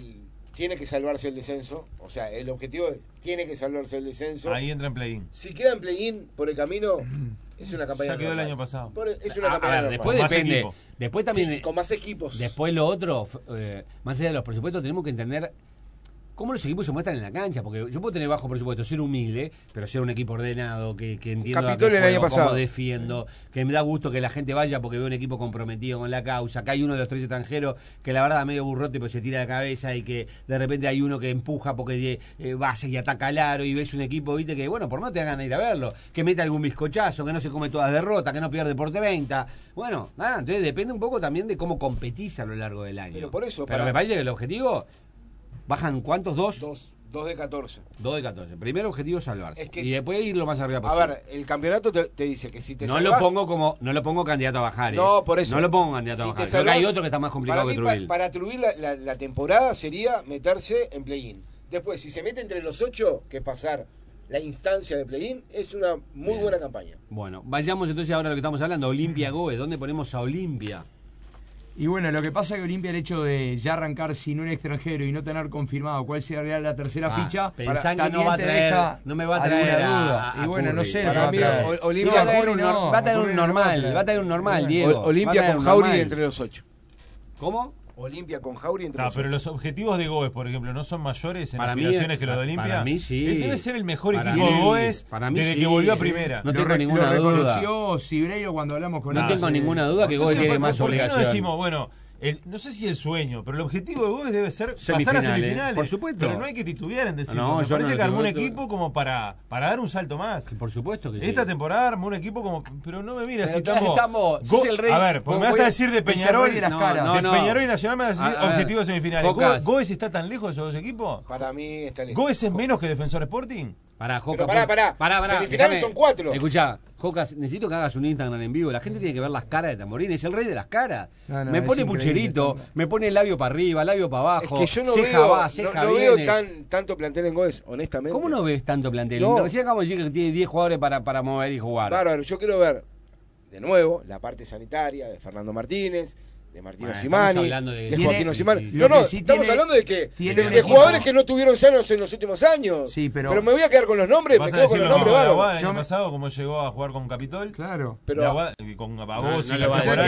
tiene que salvarse el descenso. O sea, el objetivo es, tiene que salvarse el descenso. Ahí entra en play-in. Si queda en play-in por el camino, es una campaña Ya quedó normal. el año pasado. Es una campaña normal. Después Con más depende. equipo. Después también... Sí, con más equipos. Después lo otro, más allá de los presupuestos, tenemos que entender cómo los equipos se muestran en la cancha, porque yo puedo tener bajo presupuesto, ser humilde, pero ser un equipo ordenado, que entiendo Capitol el año pasado. cómo defiendo, que me da gusto que la gente vaya porque veo un equipo comprometido con la causa. Acá hay uno de los 3 extranjeros que la verdad medio burrote, pues se tira la cabeza, y que de repente hay uno que empuja porque base y ataca al aro, y ves un equipo, viste, que bueno, por no te hagan ir a verlo, que mete algún bizcochazo, que no se come todas derrotas, que no pierde por T20. Bueno, nada, entonces depende un poco también de cómo competís a lo largo del año. Pero por eso, me parece que el objetivo... ¿Bajan cuántos? ¿Dos? Dos de 14. 2 de 14. Primer objetivo es salvarse. Es que, y después ir lo más arriba posible. A ver, el campeonato te dice que si te no salvás... no lo pongo candidato a bajar. No, por eso. No lo pongo candidato a bajar. Creo que hay otro que está más complicado que Trubil. Para Trubil la temporada sería meterse en play-in. Después, si se mete entre los 8, que es pasar la instancia de play-in, es una muy buena campaña. Bueno, vayamos entonces ahora a lo que estamos hablando. Olimpia Goes. ¿Dónde ponemos a Olimpia? Y bueno, lo que pasa es que Olimpia, el hecho de ya arrancar sin un extranjero y no tener confirmado cuál sería la tercera ficha, pensán que no va a traer, no me va a traer duda. Y bueno, no sé lo que va a traer. Olimpia va a traer un normal, Diego. Olimpia con Jauri entre los 8. ¿Cómo? Olimpia con Jauri entre los 8. Pero los objetivos de Goes, por ejemplo, no son mayores en para aspiraciones mí, que los de Olimpia. Para mí sí. Debe ser el mejor para equipo mí, de Goes desde que volvió a primera. No tengo ninguna lo duda. reconoció Cibreiro cuando hablamos con él. No tengo ninguna duda que Goes tiene más obligación. ¿Por qué no decimos, bueno, no sé si el sueño, pero el objetivo de Goes debe ser pasar a semifinales? Por supuesto. Pero no hay que titubear en decirlo. No, me parece que armó un equipo equipo como para dar un salto más. Por supuesto que sí. Esta temporada armó un equipo como... Pero no me mires si estamos sos el rey. A ver, porque me vas a decir de Peñarol de las caras. de Peñarol y Nacional me vas a decir objetivo semifinales. ¿Goes está tan lejos de esos dos equipos? Para mí está lejos. ¿Goes es menos que Defensor Sporting? Pará, Joca. Pará. Semifinales son 4. Escuchá, Jocas, necesito que hagas un Instagram en vivo. La gente tiene que ver las caras de Tamborín. Es el rey de las caras. Me pone pucherito, me pone el labio para arriba, labio para abajo. Es que yo no veo tanto plantel en Goes, honestamente. ¿Cómo no ves tanto plantel? No. Recién acabamos de decir que tiene 10 jugadores para mover y jugar. Bárbaro, yo quiero ver de nuevo la parte sanitaria de Fernando Martínez, de Martino Simani, de Joaquín Simani. Estamos hablando de que de jugadores que no estuvieron sanos en los últimos años. Sí, pero me voy a quedar con los nombres, me quedo con los nombres, bárbaro. El año pasado, como llegó a jugar con Capitol. Claro. Pero con Babos y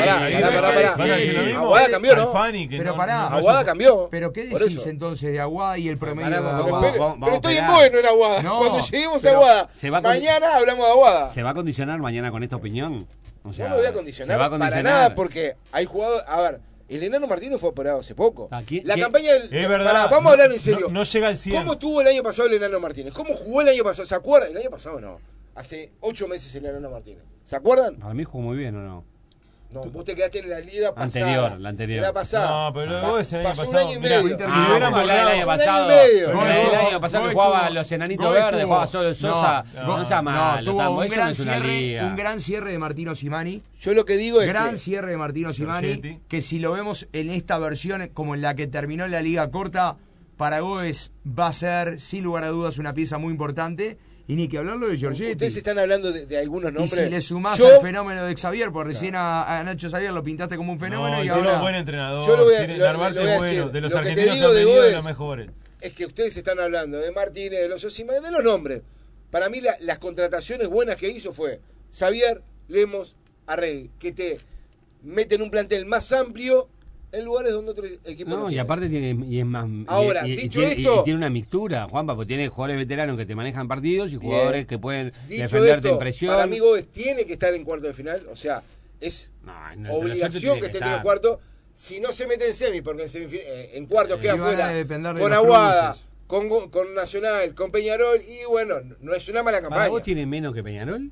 Aguada cambió, ¿no? Pero pará. Aguada cambió. Pero ¿qué decís entonces de Aguada y el promedio de Aguada? Pero estoy en Goes, no en Aguada. Cuando lleguemos a Aguada, mañana hablamos de Aguada. ¿Se va a condicionar mañana con esta opinión? O sea, no me voy a condicionar para nada, porque hay jugadores... A ver, el Enano Martínez fue operado hace poco. La campaña del... Es verdad. Vamos a hablar en serio. No llega al 100. ¿Cómo estuvo el año pasado el Enano Martínez? ¿Cómo jugó el año pasado? ¿Se acuerdan? El año pasado no. Hace 8 meses el Enano Martínez. ¿Se acuerdan? Para mí jugó muy bien, ¿o no? No, vos te quedaste en la liga pasada. La anterior. La pasada. No, pero luego es el año pasado. Pasó un año y medio. Si le hubieran el año pasado. El año pasado que jugaba los enanitos verdes, jugaba solo el Sosa. No sea malo, tuvo un gran cierre de Martino Simani. Yo lo que digo es gran cierre de Martino Simani, que si lo vemos en esta versión como en la que terminó la liga corta, para Goes va a ser sin lugar a dudas una pieza muy importante. Y ni que hablarlo de Giorgetti. Ustedes están hablando de algunos nombres. Y si le sumás al fenómeno de Xavier, porque recién a Nacho Xavier lo pintaste como un fenómeno y ahora... Es un buen entrenador. Yo lo voy a decir. De los argentinos que que han venido, de los mejores. Es que ustedes están hablando de Martínez, de los Osimhen, de los nombres. Para mí las contrataciones buenas que hizo fue Xavier, Lemos, Arregui, que te meten un plantel más amplio en lugares donde otro equipo no No, y tiene. aparte tiene, y es más. Ahora, y dicho tiene, esto- y tiene una mixtura, Juanpa, porque tiene jugadores veteranos que te manejan partidos y Bien. jugadores que pueden Dicho defenderte esto, en presión. para mí Gómez tiene que estar en cuarto de final, o sea, es No, entre los ocho obligación tiene que esté en estar. el cuarto. Si no se mete en semi, porque en cuartos queda Y van a fuera depender de con los Aguada, cruces. con Nacional, con Peñarol, y bueno, no es una mala ¿Para campaña. vos tiene menos que Peñarol?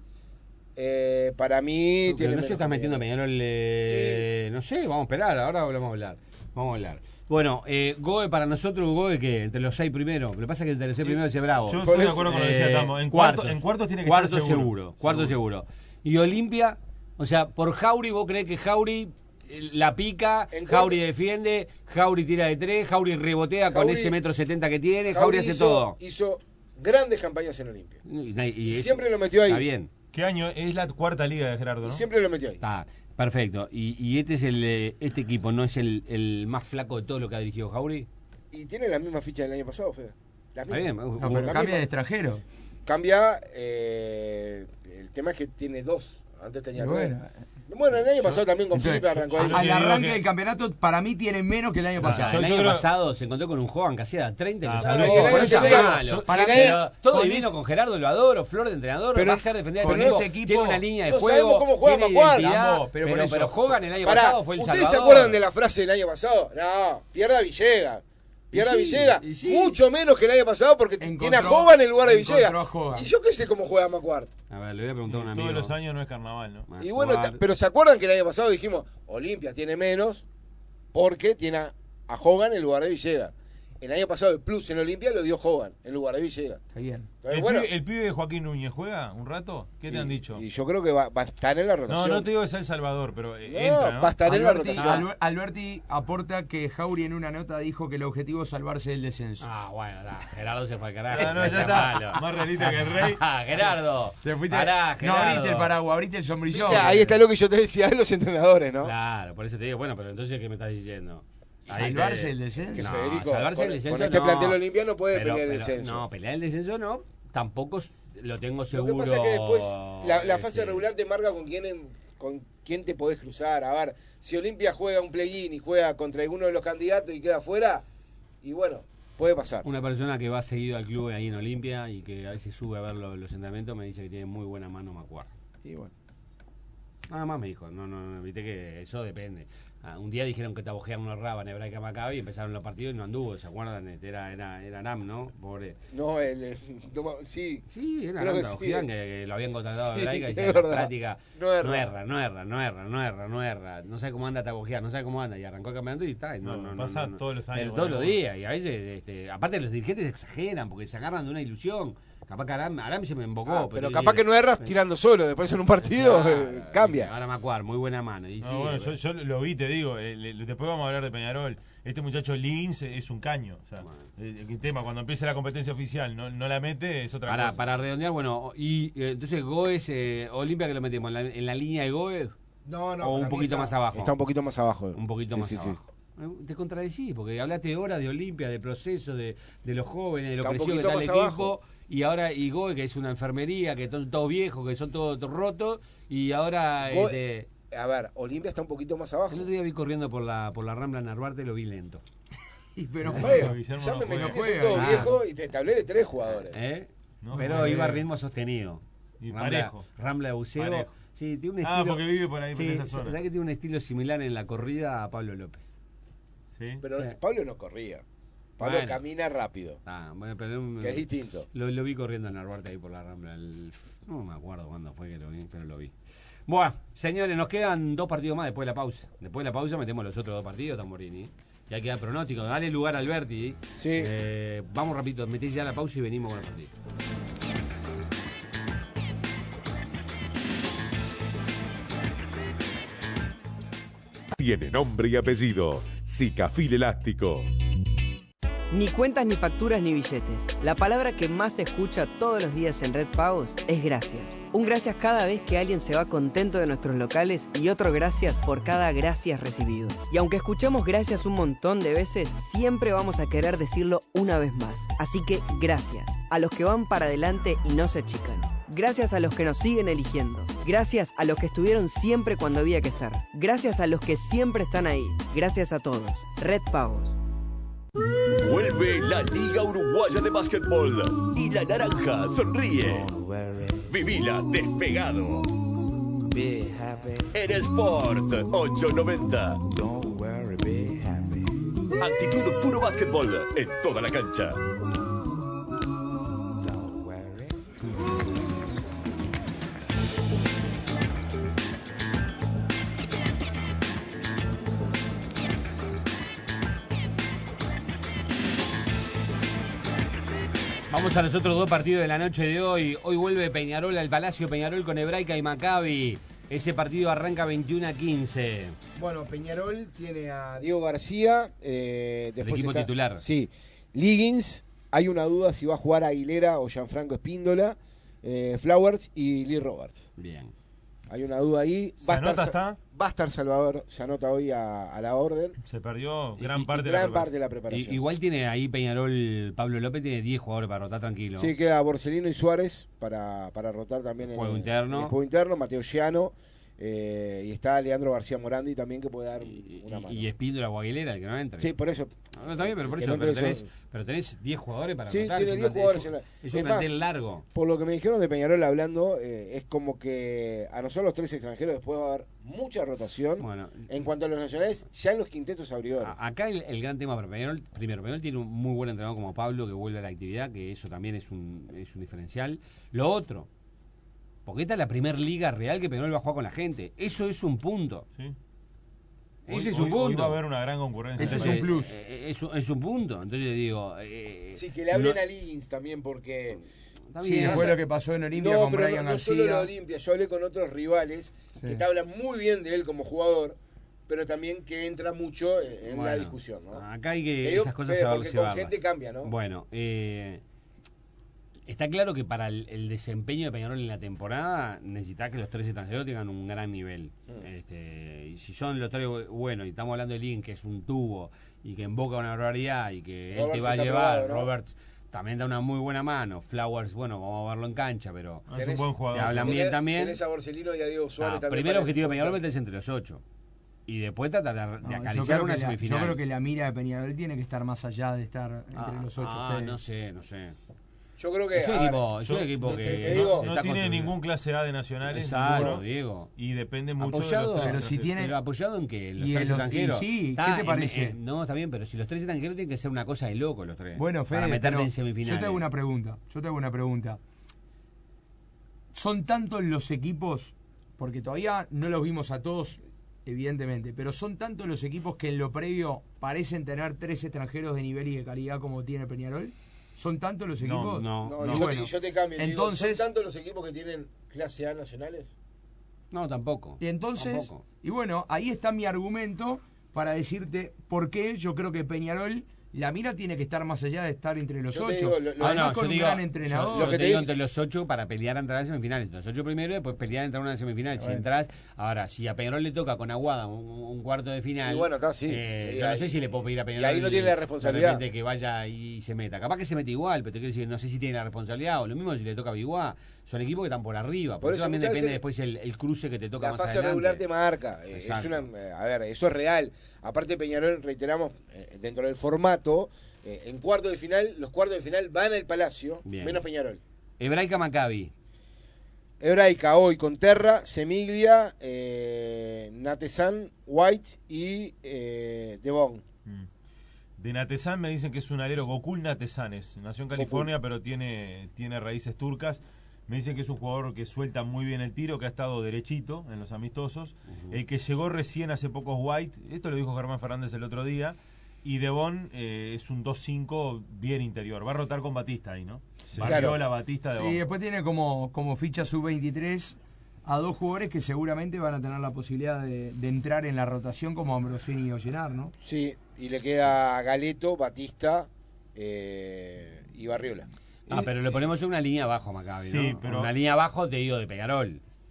Para mí Pero tiene no se menos estás que metiendo a Peñarol. No sé, vamos a esperar, ahora vamos a hablar. Vamos a hablar. Bueno, Goe para nosotros, Goe que entre los 6 primeros. Lo que pasa es que entre los 6 primeros es bravo. Yo Por estoy de eso, acuerdo con lo que decía Tamo. En cuartos tiene que cuarto estar seguro. Cuarto seguro. Y Olimpia, o sea, por Jauri, ¿vos creés que Jauri la pica, En Jauri cuarto- defiende, Jauri tira de 3, Jauri rebotea con Jauri- ese 1,70 m que tiene, Jauri hace todo? Hizo grandes campañas en Olimpia. Y Y siempre lo metió ahí. Está bien. ¿Qué año? Es la cuarta liga de Gerardo, ¿no? Y siempre lo metió ahí. Está, perfecto. Y este es este equipo, ¿no es el más flaco de todo lo que ha dirigido Jauri? Y tiene las mismas fichas del año pasado, Fede. Las Está mismas. bien. No, pero La cambia misma. de extranjero. Cambia, el tema es que tiene 2. Antes tenía Y 3. bueno, Bueno, el año pasado también con entonces, Felipe arrancó ahí. yo al digo arranque que- del campeonato, para mí tiene menos que el año O sea, pasado. el yo año creo- pasado se encontró con un Jovan que hacía 30 y lo Ah, sacó. no, Por y el año eso es anterior- malo. para Pero mí- todo con divino con Gerardo, lo adoro, Flor de entrenador, Pero va a ser defender con el ese equipo tiene una línea de no juego, sabemos cómo juega tiene Macuar. identidad, Tambo, pero por eso- pero Hogan el año Pará, pasado fue el ¿ustedes salvador. se acuerdan de la frase del año pasado? No, pierda Villegas. Pierda sí, Villegas. y sí. Mucho menos que el año pasado porque tiene a Encontró- Hogan en lugar de encontró Villegas. a Hogan. Y yo qué sé cómo juega Macuar. A ver, le voy a preguntar a un amigo. Todos los años no es carnaval, ¿no? Macuar. Y bueno, pero ¿se acuerdan que el año pasado dijimos Olimpia tiene menos porque tiene a Hogan en lugar de Villegas? El año pasado el plus en Olimpia lo dio Hogan en lugar de Villegas. Está bien. Entonces, ¿El, bueno, pibe de Joaquín Núñez juega un rato? ¿Qué te han dicho? Y yo creo que va a estar en la No, rotación. no te digo que sea El Salvador, pero No, entra, ¿no? va a estar en la Alberti, rotación. Alberti aporta que Jauri en una nota dijo que el objetivo es salvarse del descenso. Ah, bueno, Gerardo se fue al carajo. Ah, no, ya sea está. malo. Más realista que el rey. Gerardo. Te fuiste- Pará, no Gerardo. abriste el paraguas, abriste el sombrillón. Viste, ahí está lo que yo te decía de los entrenadores, ¿no? Claro, por eso te digo, bueno, pero entonces, ¿qué me estás diciendo? Salvarse del descenso. Que No, Federico, salvarse del con- descenso con este no. plantel Olimpia no puede Pero- pelear el pero- descenso. No, pelear el descenso no. Tampoco lo tengo Lo seguro. que pasa es que después la fase este, regular te marca con quién te podés cruzar. A ver, si Olimpia juega un play-in y juega contra alguno de los candidatos y queda afuera, y bueno, puede pasar. Una persona que va seguido al club ahí en Olimpia y que a veces sube a ver los entrenamientos me dice que tiene muy buena mano Macuar. Y bueno. Nada más me dijo, no, viste que eso depende. Un día dijeron que Tabojean no erraba en Hebraica Maccabi y empezaron los partidos y no anduvo, ¿se acuerdan? Era Nam, ¿no? Pobre. No, sí. Sí, era Creo Nam que Tabojean sí. que lo habían contratado Sí, a Hebraica y es ya en la verdad. práctica No erra. no erra. No sabe cómo anda Tabojean, no sabe cómo anda. Y arrancó el campeonato y está. No, pasa todos los años Pero con todos los algo. días. Y a veces, aparte los dirigentes exageran porque se agarran de una ilusión. Capaz que Aram se me embocó. Ah, pero capaz que no erras tirando solo, después en un partido cambia. Ahora Macuar, muy buena mano. Y No, sí, bueno, yo lo vi, te digo. Después vamos a hablar de Peñarol. Este muchacho Lins es un caño. O sea, el tema, cuando empiece la competencia oficial, no la mete, es otra cosa. para redondear, bueno, y entonces Goes, Olimpia que lo metemos en la línea de Goes No, o para un mí poquito más abajo. Está un poquito más abajo. Un poquito Sí, más sí, sí. abajo. Te contradecís, porque hablaste horas de Olimpia, de proceso, de los jóvenes, de lo Está un crecido que poquito está el más equipo. abajo. Y ahora Goes, que es una enfermería, que son todos viejos, que son todos rotos. Y ahora A ver, Olimpia está un poquito más abajo. el otro día vi corriendo por la Rambla Narvarte, lo vi lento. Pero Juega. Guillermo Ya no me juega. metí que Juega, son todos ah. viejos y te hablé de 3 jugadores. No, Pero juega. iba a ritmo sostenido. Y Rambla, parejo. Rambla de buceo. Parejo. Sí, tiene un Ah, estilo. porque vive por ahí, por sí, esa zona. ¿sabés que tiene un estilo similar en la corrida a Pablo López? Sí. Pero Sí. Pablo no corría. Pablo Bueno. camina rápido, Ah, bueno, pero que es distinto. lo vi corriendo en Narvarte ahí por la Rambla. No me acuerdo cuándo fue que lo vi, pero lo vi. Bueno, señores, nos quedan 2 partidos más después de la pausa. Después de la pausa metemos los otros 2 partidos, Tamborini. Y hay que dar pronóstico. Dale lugar a Alberti. Sí. Vamos rapidito, metés ya la pausa y venimos con el partido. Tiene nombre y apellido. Sicafil Elástico. Ni cuentas, ni facturas, ni billetes. La palabra que más se escucha todos los días en Red Pagos es gracias. Un gracias cada vez que alguien se va contento de nuestros locales y otro gracias por cada gracias recibido. Y aunque escuchamos gracias un montón de veces, siempre vamos a querer decirlo una vez más. Así que gracias a los que van para adelante y no se achican. Gracias a los que nos siguen eligiendo. Gracias a los que estuvieron siempre cuando había que estar. Gracias a los que siempre están ahí. Gracias a todos. Red Pagos. Vuelve la Liga Uruguaya de Básquetbol y la naranja sonríe. Vivila despegado. En Sport 890. Actitud puro básquetbol en toda la cancha. Vamos a los otros dos partidos de la noche de hoy. Hoy vuelve Peñarol al Palacio Peñarol con Hebraica y Maccabi. Ese partido arranca 21-15. Bueno, Peñarol tiene a Diego García. El equipo titular. Sí. Liggins. Hay una duda si va a jugar Aguilera o Gianfranco Espíndola. Flowers y Lee Roberts. Bien. Hay una duda ahí. ¿Está? Va a estar Salvador, se anota hoy a la orden. Se perdió gran parte de la preparación. Igual tiene ahí Peñarol, Pablo López tiene 10 jugadores para rotar tranquilo. Sí, queda Borsellino y Suárez para rotar también en el juego interno. Mateo Giano. Y está Leandro García Morandi también, que puede dar una mano. Y Espíndola o Aguilera, el que no entre. Sí, por eso. No, está bien, pero por eso. Pero tenés 10 jugadores para rotar. Sí, tiene 10 jugadores. Es un plantel largo. Por lo que me dijeron de Peñarol hablando, es como que a nosotros los 3 extranjeros después va a haber mucha rotación. Bueno, en cuanto a los nacionales, ya en los quintetos abridores. Acá el gran tema para Peñarol, primero, Peñarol tiene un muy buen entrenador como Pablo, que vuelve a la actividad, que eso también es un diferencial. Lo otro, porque esta es la primer liga real que Peñarol va a jugar con la gente. Eso es un punto. Sí. Ese es un punto. Hoy va a haber una gran concurrencia. Ese es un plus. Es un punto. Entonces digo... sí, que le hablen a Liggins también, porque... Sí, después lo que pasó en Olimpia con Brian García. No solo en Olimpia, yo hablé con otros rivales que te hablan muy bien de él como jugador, pero también que entra mucho en la discusión, ¿no? Acá hay que esas cosas se porque con gente cambia, ¿no? Bueno, está claro que para el desempeño de Peñarol en la temporada necesita que los 3 extranjeros tengan un gran nivel. Y si son los 3 buenos, y estamos hablando de Lin, que es un tubo, y que invoca una barbaridad, y que Roberts él te va a llevar, probado, ¿no? Roberts también da una muy buena mano. Flowers, bueno, vamos a verlo en cancha, pero es un buen jugador. Te hablan bien también. Tenés a Borsellino y a Diego Suárez también. Primero objetivo de Peñarol meterse entre los 8. Y después tratar de acariciar una semifinal. Yo creo que la mira de Peñarol tiene que estar más allá de estar entre los 8. No sé. Yo creo que es un equipo que no tiene ningún clase A de nacionales. Exacto, Diego. Y depende mucho apoyado, de los 3. Pero si tiene, pero apoyado en que los y 3 extranjeros. Sí, ¿qué te parece? No, está bien, pero si los 3 extranjeros tienen que ser una cosa de loco los 3. Bueno, Fede, para meterle en semifinales. Yo te hago una pregunta. ¿Son tantos los equipos? Porque todavía no los vimos a todos, evidentemente, pero son tantos los equipos que en lo previo parecen tener 3 extranjeros de nivel y de calidad como tiene Peñarol. ¿Son tantos los equipos? No. Yo te cambio. Entonces, ¿son tantos los equipos que tienen clase A nacionales? No, tampoco. Y entonces, tampoco. Y bueno, ahí está mi argumento para decirte por qué yo creo que Peñarol, la mira tiene que estar más allá de estar entre los 8. Además, con un gran entrenador. Lo que te digo entre los 8 para pelear a entrar a las semifinales. Los 8 primero y después pelear a entrar a una semifinal. Si entras, ahora, si a Peñarol le toca con Aguada un cuarto de final. Y bueno, está así. Yo no sé si le puedo pedir a Peñarol. Y ahí no tiene la responsabilidad. De repente que vaya y se meta. Capaz que se mete igual, pero te quiero decir, no sé si tiene la responsabilidad. O lo mismo si le toca a Biguá. Son equipos que están por arriba. Por eso también depende después el cruce que te toca más adelante. La fase regular te marca. A ver, eso es real. Aparte Peñarol, reiteramos, dentro del formato, en cuartos de final, los cuartos de final van al Palacio, menos Peñarol. Hebraica Maccabi. Hebraica hoy con Terra, Semiglia, Natesan, White y Devon. De Natesan me dicen que es un alero, Gokul Natesanes. Nació en California, pero tiene raíces turcas. Me dicen que es un jugador que suelta muy bien el tiro, que ha estado derechito en los amistosos. El que llegó recién hace pocos White, esto lo dijo Germán Fernández el otro día. Y Devon es un 2-5 bien interior. Va a rotar con Batista ahí, ¿no? Claro. La Batista de Devon. Sí, después tiene como ficha sub-23 a 2 jugadores que seguramente van a tener la posibilidad de entrar en la rotación como Ambrosini y Ollenar, ¿no? Sí, y le queda Galeto, Batista y Barriola. Pero le ponemos una línea abajo a Maccabi, ¿no? Sí, pero... Una línea abajo, te digo, de Peñarol.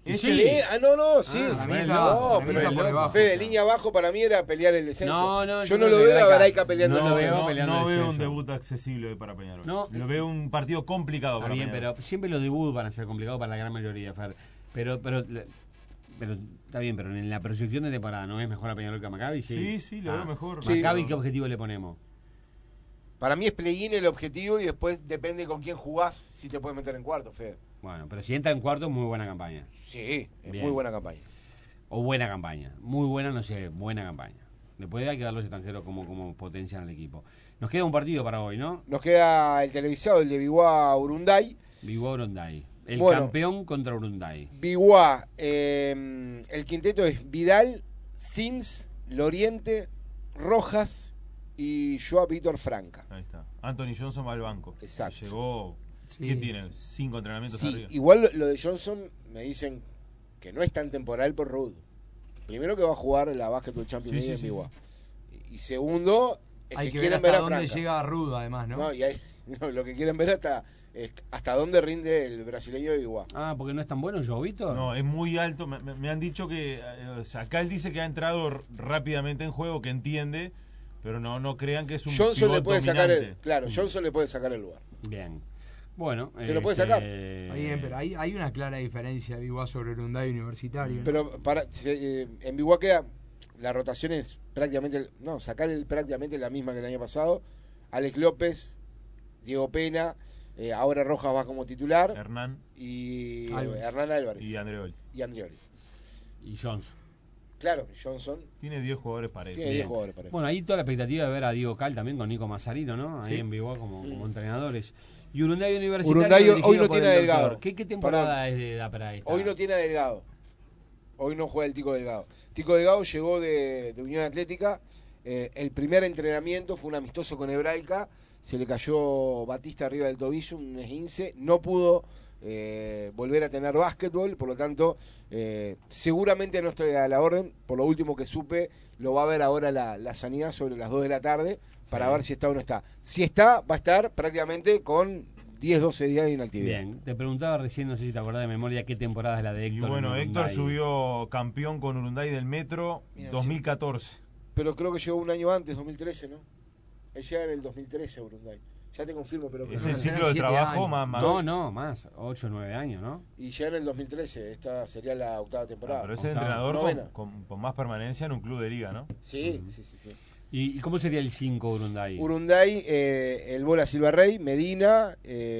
Sí. No, sí. para mí Sí, está- no, para mí pero está el por debajo. Fede, línea abajo para mí era pelear el descenso. No, yo no lo veo a Hebraica peleando No el lo descenso. veo peleando el veo un descenso. debut accesible hoy para Peñarol. No. Lo veo un partido complicado Está para bien, Peñarol. pero siempre los debuts van a ser complicados para la gran mayoría, Fer. Pero está bien, pero en la proyección de temporada, ¿no es mejor a Peñarol que a Maccabi? Sí, lo veo mejor. Sí. Maccabi, ¿qué objetivo le ponemos? Para mí es play-in el objetivo y después depende con quién jugás si te puedes meter en cuarto, Fede. Bueno, pero si entra en cuarto, muy buena campaña. Sí, es Bien. muy buena campaña. O buena campaña. Muy buena, no sé, buena campaña. Después hay que ver los extranjeros como potencian al equipo. Nos queda un partido para hoy, ¿no? Nos queda el televisado, el de Biguá Urunday. Biguá Urunday. El Bueno. campeón contra Urunday. Biguá, el quinteto es Vidal, Sins, Loriente, Rojas y Joao Víctor Franca. Ahí está. Anthony Johnson va al banco. Exacto. Llegó. Sí. ¿Qué tiene? 5 entrenamientos Sí, arriba. igual lo de Johnson me dicen que no es tan temporal por Ruud. Primero que va a jugar la Basketball Champions Sí, League en sí, Biguá. Y segundo, es Hay que que ver quieren hasta ver a dónde Franca. llega Rudo, además, ¿no? No, lo que quieren ver es hasta dónde rinde el brasileño de Biguá. Ah, porque no es tan bueno, Jovito. No, es muy alto. Me han dicho que. O sea, acá él dice que ha entrado rápidamente en juego, que entiende, pero no crean que es un. Johnson le pivot puede sacar dominante. Johnson le puede sacar el lugar. Bien. Bueno. Se lo puede sacar. Está bien, pero hay una clara diferencia de Biguá sobre Urunday Universitario. ¿no? Pero en Biguá queda la rotación es prácticamente prácticamente la misma que el año pasado. Alex López, Diego Pena, ahora Rojas va como titular Hernán y Álvarez. Hernán Álvarez y Andreoli. y Andrioli. Y Johnson. Claro, Johnson Tiene 10 jugadores parejas. tiene 10 jugadores para él. Bueno, ahí toda la expectativa de ver a Diego Cal también con Nico Mazzarino, ¿no? Ahí Sí. en Biguá como entrenadores. Y Urunday Universitario. Urunday dirigido hoy no por tiene el el doctor. Delgado. ¿Qué temporada es de da para esta? Hoy no tiene a Delgado. Hoy no juega el Tico Delgado. Tico Delgado llegó de Unión Atlética. El primer entrenamiento fue un amistoso con Hebraica. Se le cayó Batista arriba del tobillo, un esguince. No pudo volver a tener básquetbol. Por lo tanto, seguramente no estoy a la orden. Por lo último que supe, lo va a ver ahora la sanidad sobre las 2 de la tarde para ver si está o no está. Si está, va a estar prácticamente con 10, 12 días de inactividad. Bien, te preguntaba recién, no sé si te acordás de memoria, qué temporada es la de Y Héctor. bueno, en Héctor Urunday. subió campeón con Urunday del Metro Mira, 2014. Pero creo que llegó un año antes, 2013, ¿no? Él llega en el 2013 a Urunday. Ya te confirmo, pero creo Ese que- ciclo de 7 trabajo años. más. No, más, 8 o 9 años, ¿no? Y llega en el 2013, esta sería la octava temporada. Pero ese Octavo. entrenador Novena. con más permanencia en un club de liga, ¿no? Sí. ¿Y cómo sería el 5 Urunday? Urunday, el Bola Silva Rey, Medina,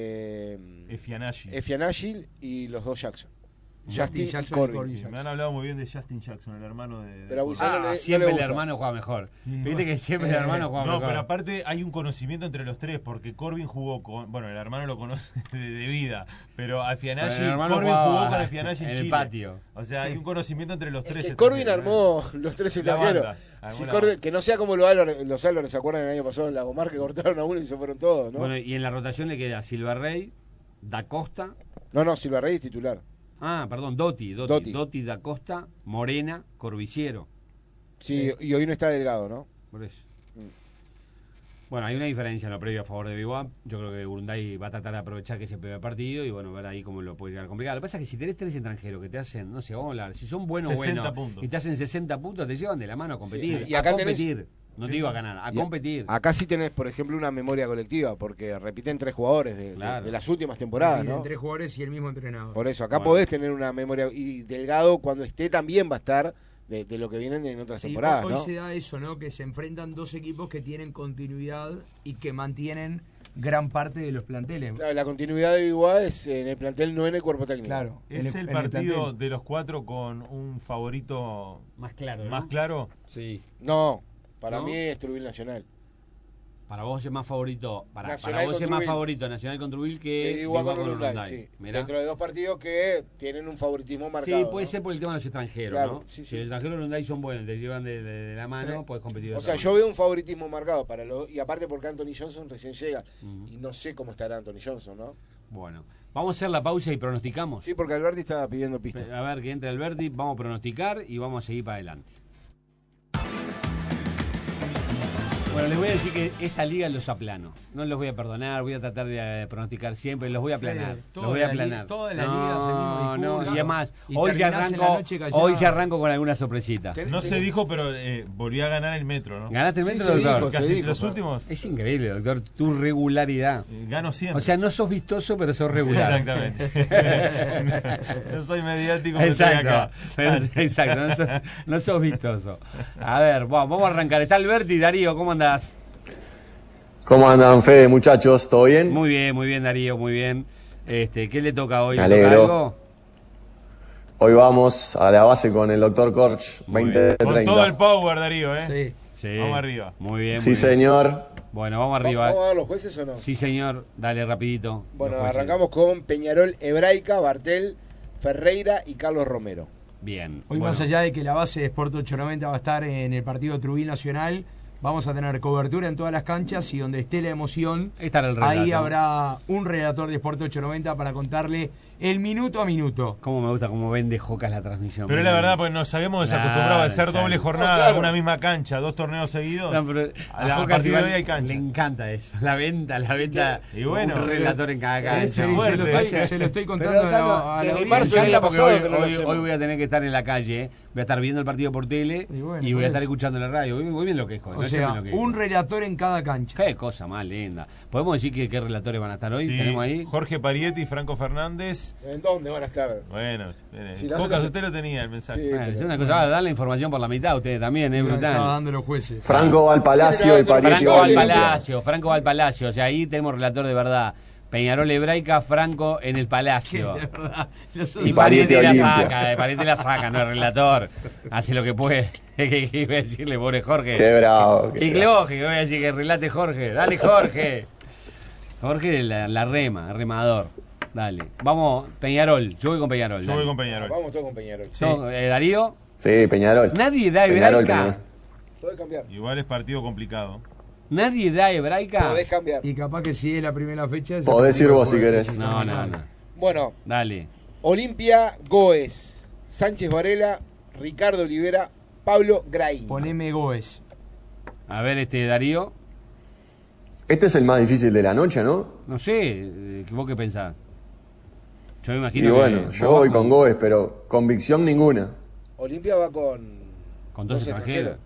Efianashi. Efianagil y los dos Jackson. Justin y Jackson y Corbin. Corbin. Sí, me han hablado muy bien de Justin Jackson, el hermano de Pero a Wilson no le Siempre el gusta. hermano juega mejor. Sí, Viste bueno. que siempre el hermano juega No, mejor. pero aparte hay un conocimiento entre los tres, porque Corbin jugó con. Bueno, el hermano lo conoce de vida, pero a Fianashi, Pero el hermano Corbin jugaba jugó con el Fianashi en el Chile. patio. O sea, hay un conocimiento entre los Es tres. que Corbin extranjeros, armó los tres La extranjeros. banda, Si alguna- Corbin- que no sea como los Álvarez, ¿se acuerdan el año pasado en la Gomar que cortaron a uno y se fueron todos, no? Bueno, y en la rotación le queda Silva Rey, Da Costa. No, Silva Rey es titular. Ah, perdón, Dotti. Dotti. Dotti, Da Costa, Morena, Corbiciero. Sí, y hoy no está Delgado, ¿no? Por eso. Bueno, hay una diferencia en lo previo a favor de Biguá. Yo creo que Urunday va a tratar de aprovechar que es el primer partido y bueno, ver ahí cómo lo puede llegar a complicar. Lo que pasa es que si tenés tres extranjeros que te hacen, no sé, vamos a hablar, si son buenos, 60 puntos. y te hacen 60 puntos, te llevan de la mano a competir. Sí. Y acá a tenés- competir. No te digo a ganar, a Y competir. Acá sí tenés, por ejemplo, una memoria colectiva, porque repiten tres jugadores Claro. de las últimas temporadas, Dividen ¿no? 3 jugadores y el mismo entrenador. Por eso, acá Bueno. podés tener una memoria. Y Delgado, cuando esté, también va a estar de lo que vienen en otras Sí, temporadas, hoy ¿no? se da eso, ¿no? Que se enfrentan dos equipos que tienen continuidad y que mantienen gran parte de los planteles. Claro, la continuidad de Iguá es en el plantel, no en el cuerpo técnico. Claro. Es en el en partido plantel. de los cuatro con un favorito Más claro, ¿no? más claro. Sí. No, para ¿No? mí es Trubil Nacional. Para vos es más favorito, para Nacional vos es con más Trubil. favorito Nacional con Trubil Que que Iguá Biguá con Urunday, Urunday. sí. Mirá. Dentro de dos partidos que tienen un favoritismo marcado. Sí, puede ¿no? ser por el tema de los extranjeros, Claro, ¿no? sí, Si sí. los extranjeros de Urunday son buenos, te llevan de la mano, Sí. puedes competir. de O sea, otra yo manera. veo un favoritismo marcado para los. Y aparte porque Anthony Johnson recién llega. Ujú. Y no sé cómo estará Anthony Johnson, ¿no? Bueno, vamos a hacer la pausa y pronosticamos. Sí, porque Alberti estaba pidiendo pista. A ver que entre Alberti, vamos a pronosticar y vamos a seguir para adelante. Bueno, les voy a decir que esta liga los aplano. No los voy a perdonar, voy a tratar de pronosticar siempre, los voy a aplanar. Los voy a aplanar. Todas las ligas el mismo discurso. No, y además, Y hoy ya terminás en la noche callado. hoy ya arranco con alguna sorpresita. No se dijo, pero volví a ganar el metro, ¿no? ¿Ganaste el metro, se doctor? dijo, Casi dijo, los pa. últimos. Es increíble, doctor, tu regularidad. Gano siempre. O sea, no sos vistoso, pero sos regular. Exactamente. No soy mediático, pero estoy Exacto, acá. exacto, no sos vistoso. A ver, vamos a arrancar. Está Alberti, Darío, ¿cómo andás? ¿Cómo andan, Fede, muchachos? ¿Todo bien? Muy bien, Darío, muy bien. ¿Qué le toca hoy? Me ¿Le toca alegro. algo? Hoy vamos a la base con el Dr. Korch Muy bien. 2030. Con todo el power, Darío, ¿eh? Sí. Sí. Vamos arriba. Muy bien. Sí, muy bien. señor. Bueno, vamos arriba. ¿Vamos a dar los jueces o no? Sí, señor. Dale, rapidito. Bueno, Los jueces. arrancamos con Peñarol, Hebraica, Bartel, Ferreira y Carlos Romero. Bien. Hoy, bueno. más allá de que la base de Sport 890 va a estar en el partido Trujillo Nacional, vamos a tener cobertura en todas las canchas y donde esté la emoción, Estará el relato. ahí habrá un relator de Sport 890 para contarle el minuto a minuto. Cómo me gusta cómo vende Jocas la transmisión. Pero es la verdad, porque nos habíamos Claro, desacostumbrado a hacer exacto. doble jornada, No, claro. una misma cancha, 2 torneos seguidos. No, pero A a Jocas partir de igual hoy hay canchas. le encanta eso. La venta. Y bueno, un relator en cada cancha. Se lo estoy contando Pero, Tano, a la desde Me marzo del audiencia. año encanta porque pasado hoy, que no lo hoy- hacemos. hoy voy a tener que estar en la calle, voy a estar viendo el partido por tele Y bueno, y voy por a estar eso. escuchando la radio. Voy bien lo que es. O sea, un relator en cada cancha. Qué cosa más linda. ¿Podemos decir que qué relatores van a estar hoy? sí, Tenemos ahí. Jorge Parietti y Franco Fernández. ¿En dónde van a estar? Bueno, Si la Jocas, otra- usted lo tenía el mensaje. Sí. Bueno, es una cosa, va a dar la información por la mitad ustedes también, es Estaba brutal. dando los jueces. Franco Valpalacio y Parietti Franco Vale, Valpalacio, Franco Valpalacio, o sea, ahí tenemos relator de verdad. Peñarol Hebraica, Franco en el Palacio. De verdad. Y Parietti Pariente la Olimpia. saca, Pariente la saca, no el relator. Hace lo que puede. ¿Qué voy a decirle, pobre Jorge? Qué bravo. qué Y bravo. lógico, voy a decir que relate Jorge. Dale, Jorge. Jorge la rema, remador. Dale. Vamos, Peñarol. Yo voy con Peñarol. Yo dale. voy con Peñarol. Vamos todos con Peñarol. No, Darío. Sí, Peñarol. Nadie da Peñarol, Hebraica. Peñarol. Podés cambiar. Igual es partido complicado. Nadie da Hebraica. Podés cambiar. Y capaz que si es la primera fecha. ese Podés partido ir vos si puede- querés. No. Bueno, Dale. Olimpia, Goes, Sánchez Varela, Ricardo Olivera, Pablo Graín. Poneme Goes. A ver, Darío. Este es el más difícil de la noche, ¿no? No sé, ¿vos qué pensás? Yo me Y imagino bueno, que yo vos voy vas con Goes, pero convicción ninguna. Olimpia va con con dos extranjeros.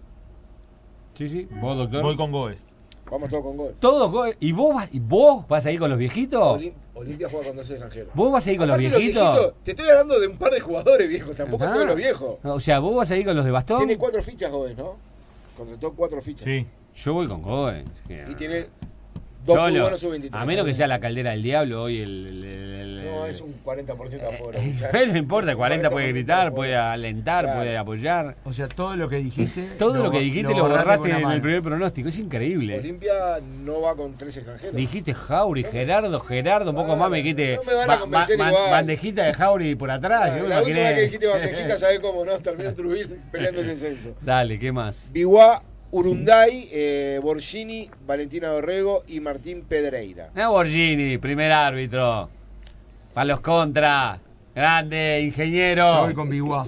Sí, sí. ¿Vos, doctor? Voy con Goes. Vamos todos con Goes. Todos ¿Y vos vas a ir con los viejitos? Olimpia juega con dos extranjeros. ¿Vos vas a ir con los Aparte, viejitos? te estoy hablando de un par de jugadores viejos, tampoco Ah. todos los viejos. No, o sea, ¿vos vas a ir con los de bastón? Tiene 4 fichas Goes, ¿no? Contrató 4 fichas. Sí. Yo voy con Goes. Y tiene 2 muy Solo, buenos sub-23. a menos que sea la caldera del diablo hoy No, es un 40% afuera. o sea, Pero no importa, es un 40 puede 40% gritar, afuera. puede alentar, Claro. puede apoyar. O sea, todo lo que dijiste. Todo lo que dijiste lo borraste con borraste una en el mano. primer pronóstico, es increíble. Olimpia no va con 3 extranjeros. Dijiste Jauri, Gerardo, un poco más me dijiste no me van a convencer igual. bandejita de Jauri por atrás. yo me La última imaginé. vez que dijiste bandejita, ¿sabés cómo no? Terminó Trujillo peleando el descenso. Dale, ¿qué más? Biguá, Urunday, Borgini, Valentina Dorrego y Martín Pedreira. Borgini, primer árbitro. Para los contra. Grande, ingeniero. Yo voy con Biguá.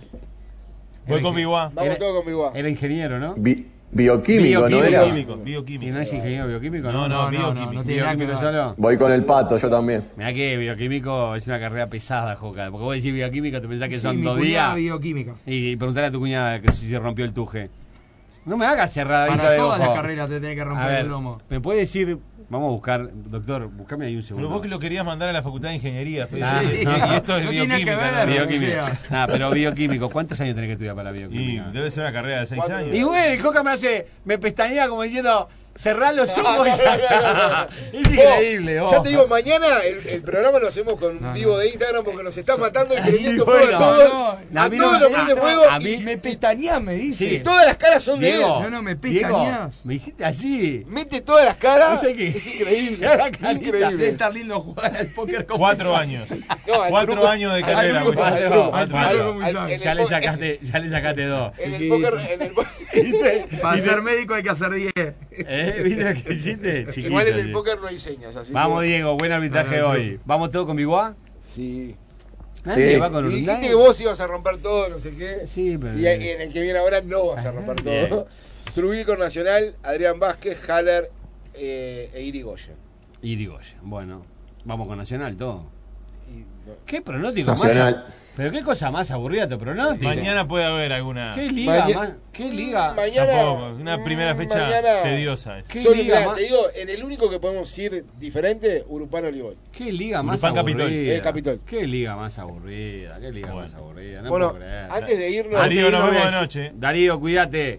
Voy con Biguá. Vamos Era- todos con Biguá. Era ingeniero, ¿no? Bioquímico, ¿no era? Bioquímico. ¿Y Bioquímico. no es ingeniero bioquímico? No, bioquímico. no tiene nada que ¿Bioquímico ver. solo? Voy con el Pato, yo también. Mirá que bioquímico es una carrera pesada, Joca. Porque vos decís bioquímico, te pensás que Sí, son mi 2 cuñada días. bioquímica. Y preguntarle a tu cuñada que si se rompió el tuje. No me hagas cerradita Para de todas ojo. las carreras te tenés que A romper ver, el lomo. ¿me puede decir? Vamos a buscar, doctor, buscame ahí un Pero segundo. vos que lo querías mandar a la Facultad de Ingeniería, Fede. Ah, Y no. esto es No tiene bioquímica. que ver, también. Bioquímico. o sea. Ah, pero bioquímico, ¿cuántos años tenés que estudiar para Y bioquímica? debe ser una carrera de 6 Cuatro. años. Y bueno, el Coca me pestañea como diciendo, cerrá los ojos y ya. Es increíble, vos. Ya te digo, mañana el programa lo hacemos con un vivo de Instagram porque nos está matando y prendiendo fuego bueno, a todos. no, A a mí todos no- nos prende a- fuego a mí- y Me pestañeás, me dice. Sí. todas las caras son de él. Diego, No, me Diego, pestañeás. me hiciste así. Mete todas las caras. No sé qué. Es increíble. Mirá la carita. Debe Increíble. estar lindo jugar al póker con 4 Musashi. años. No, al 4 truco- años de al carrera. truco, Musashi. al truco, al al truco. truco. Al- en Ya el le po- sacaste 2. En el póker, en el ¿Viste? Para ¿Viste? ser médico hay que hacer 10. ¿Viste lo que hiciste? Chiquito, igual en el sí. póker no hay señas, así Vamos, que... Diego, buen arbitraje No, no, hoy. ¿Vamos todos con Biguá? Sí. ¿Nadie Sí. va con Y dijiste Urunday? que vos ibas a romper todo, no sé qué. Sí, pero- Y en el que viene ahora no vas a romper Bien. todo. Trujillo con Nacional, Adrián Vázquez, Haller e Irigoyen. Irigoyen, bueno, vamos con Nacional todo. Y, no. ¿Qué pronóstico Nacional. más? Pero qué cosa más aburrida tu pronóstico. Mañana puede haber alguna. ¿Qué liga Maña- más? ¿Qué liga? Mañana, Tampoco, una primera fecha mañana- tediosa. ¿Qué Solo, liga mirá, más? te digo, en el único que podemos ir diferente, Urupán Olivol. ¿Qué liga más Urupán Capitol. aburrida? Capitol. ¿Qué liga más aburrida? ¿Qué liga Bueno. más aburrida? No Bueno, puedo creer. antes de irnos, Darío, nos Antes vemos de de irnos, noche. Darío, cuídate.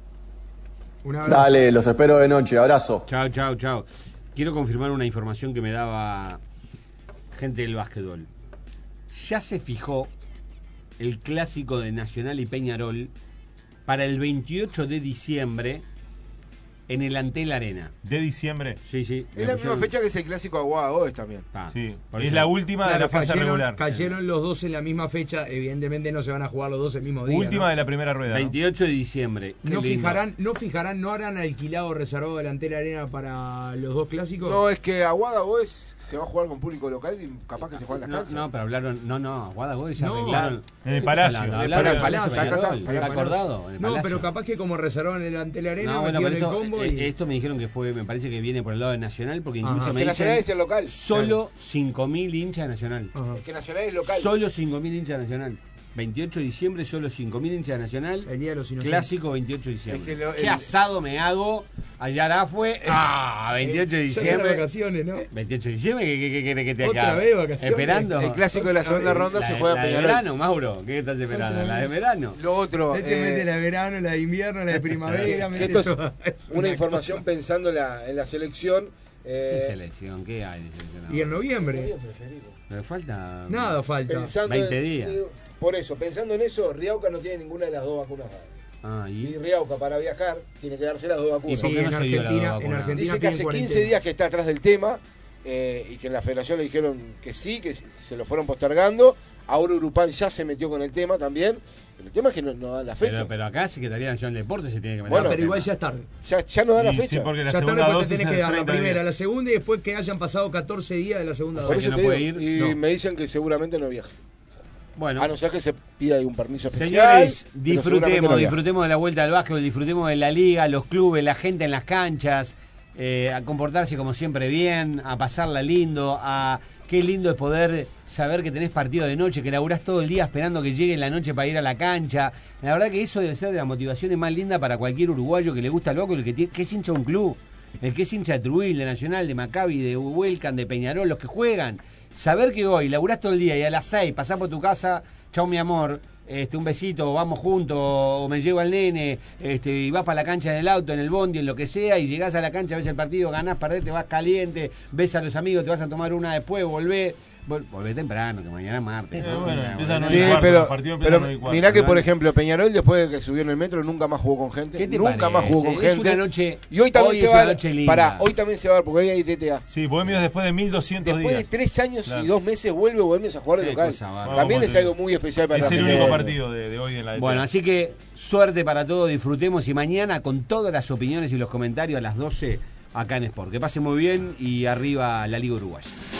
Un abrazo. Dale, los espero de noche. Abrazo. Chao, chao, chao. Quiero confirmar una información que me daba gente del básquetbol. Ya se fijó el clásico de Nacional y Peñarol para el 28 de diciembre en el Antel Arena. De diciembre. Sí, sí. es la misma fecha que es el clásico Aguada Goes también. Sí. por Es eso. la última de la fase regular. Cayeron los dos en la misma fecha. Evidentemente no se van a jugar los dos el mismo día. Última ¿no? de la primera rueda. ¿no? 28 de diciembre. Qué No lindo. no harán alquilado reservado delantera arena para los dos clásicos. No, es que Aguada Goes se va a jugar con público local y capaz que se juega en las No, canchas. no, pero hablaron. No, Aguada Goes ya No, arreglaron. en el Palacio. Hablaron En el del Palacio, Peñarol, acá está, ¿está acá está. acordado? En el No, Palacio. pero capaz que como reservaron el delantera arena, No, bueno, pero metieron el esto, combo y... esto me dijeron que fue, me parece que viene por el lado de Nacional, porque incluso Ajá. me Que Nacional dicen es el local. solo 5.000 hinchas de Nacional. Ajá. Es que Nacional es local. Solo 5.000 hinchas de Nacional. 28 de diciembre, solo 5.000 hinchas de Nacional. El Día de los Inocentes. Clásico 28 de diciembre. Es que ¿Qué asado me hago? Allá fue. 28 de Ya diciembre. de vacaciones, ¿no? 28 de diciembre, ¿qué querés que te Otra acabe? vez vacaciones. Esperando. El clásico de la segunda ronda se juega la en de Peñarol. verano, Mauro. ¿Qué estás esperando? La de verano. Lo otro, Este mete la de verano, la de invierno, la de primavera, que mete esto es toda- es una información cosa. pensando en la selección. ¿Qué selección? ¿Qué hay de selección? Y en noviembre, Pero falta. nada falta. Pensando 20 días. Por eso, pensando en eso, Riauca no tiene ninguna de las dos vacunas dadas. Ah, Y y. Riauca para viajar tiene que darse las dos ¿Y vacunas. por qué Sí, no en se dio la Argentina- dos en vacunas? Argentina- Dice que piden hace 15 cuarentena. días que está atrás del tema y que en la federación le dijeron que sí, que se lo fueron postergando. Ahora Urupán ya se metió con el tema también. Pero el tema es que no dan la fecha. Pero acá Secretaría Nacional de Deportes se tiene que meter. Bueno, en el pero igual tema. ya es tarde. Ya no dan la Y sí, fecha. porque la Ya tarde segunda porque te dosis tenés es que dar la 30 primera, días. la segunda y después que hayan pasado 14 días de la segunda Por O sea, dosis. eso que no te puede digo, ir. y No. me dicen que seguramente no viaje. Bueno. A no ser que se pida algún permiso especial. Señores, pero seguramente no viaje. disfrutemos de la vuelta al básquetbol, disfrutemos de la liga, los clubes, la gente en las canchas, a comportarse como siempre bien, a pasarla lindo, a qué lindo es poder saber que tenés partido de noche, que laburás todo el día esperando que llegue la noche para ir a la cancha. La verdad que eso debe ser de las motivaciones más lindas para cualquier uruguayo que le gusta el básquetbol, que es hincha de un club, el que es hincha de Trujillo, de Nacional, de Maccabi, de Huelcan, de Peñarol, los que juegan. Saber que hoy laburás todo el día y a las 6 pasás por tu casa, chau mi amor, un besito, vamos juntos, o me llevo al nene, y vas para la cancha en el auto, en el bondi, en lo que sea, y llegás a la cancha, ves el partido, ganás, perdés, te vas caliente, ves a los amigos, te vas a tomar una después, volvés temprano, que mañana es martes. ¿no? Bueno, O sea, empieza a volvés- Sí, 9:15, pero, los partidos empiezan a 9:15. mirá que, por ¿vale? ejemplo, Peñarol, después de que subió en el metro, nunca más jugó con gente. ¿Qué te Nunca parece? más jugó con Es gente. una noche- y hoy también hoy se es va a una dar. noche linda. Pará, hoy también se va a dar, porque hoy hay TTA. Sí, Bohemios después de 1200 Después de días. 3 años Claro. y 2 meses vuelve Bohemios a jugar de Qué local. cosa bárbara. También Vamos, es algo muy especial para Es la el gente. único partido de hoy en la DT. Bueno, así que suerte para todos, disfrutemos y mañana con todas las opiniones y los comentarios a las 12 acá en Sport. Que pase muy bien y arriba la Liga Uruguaya.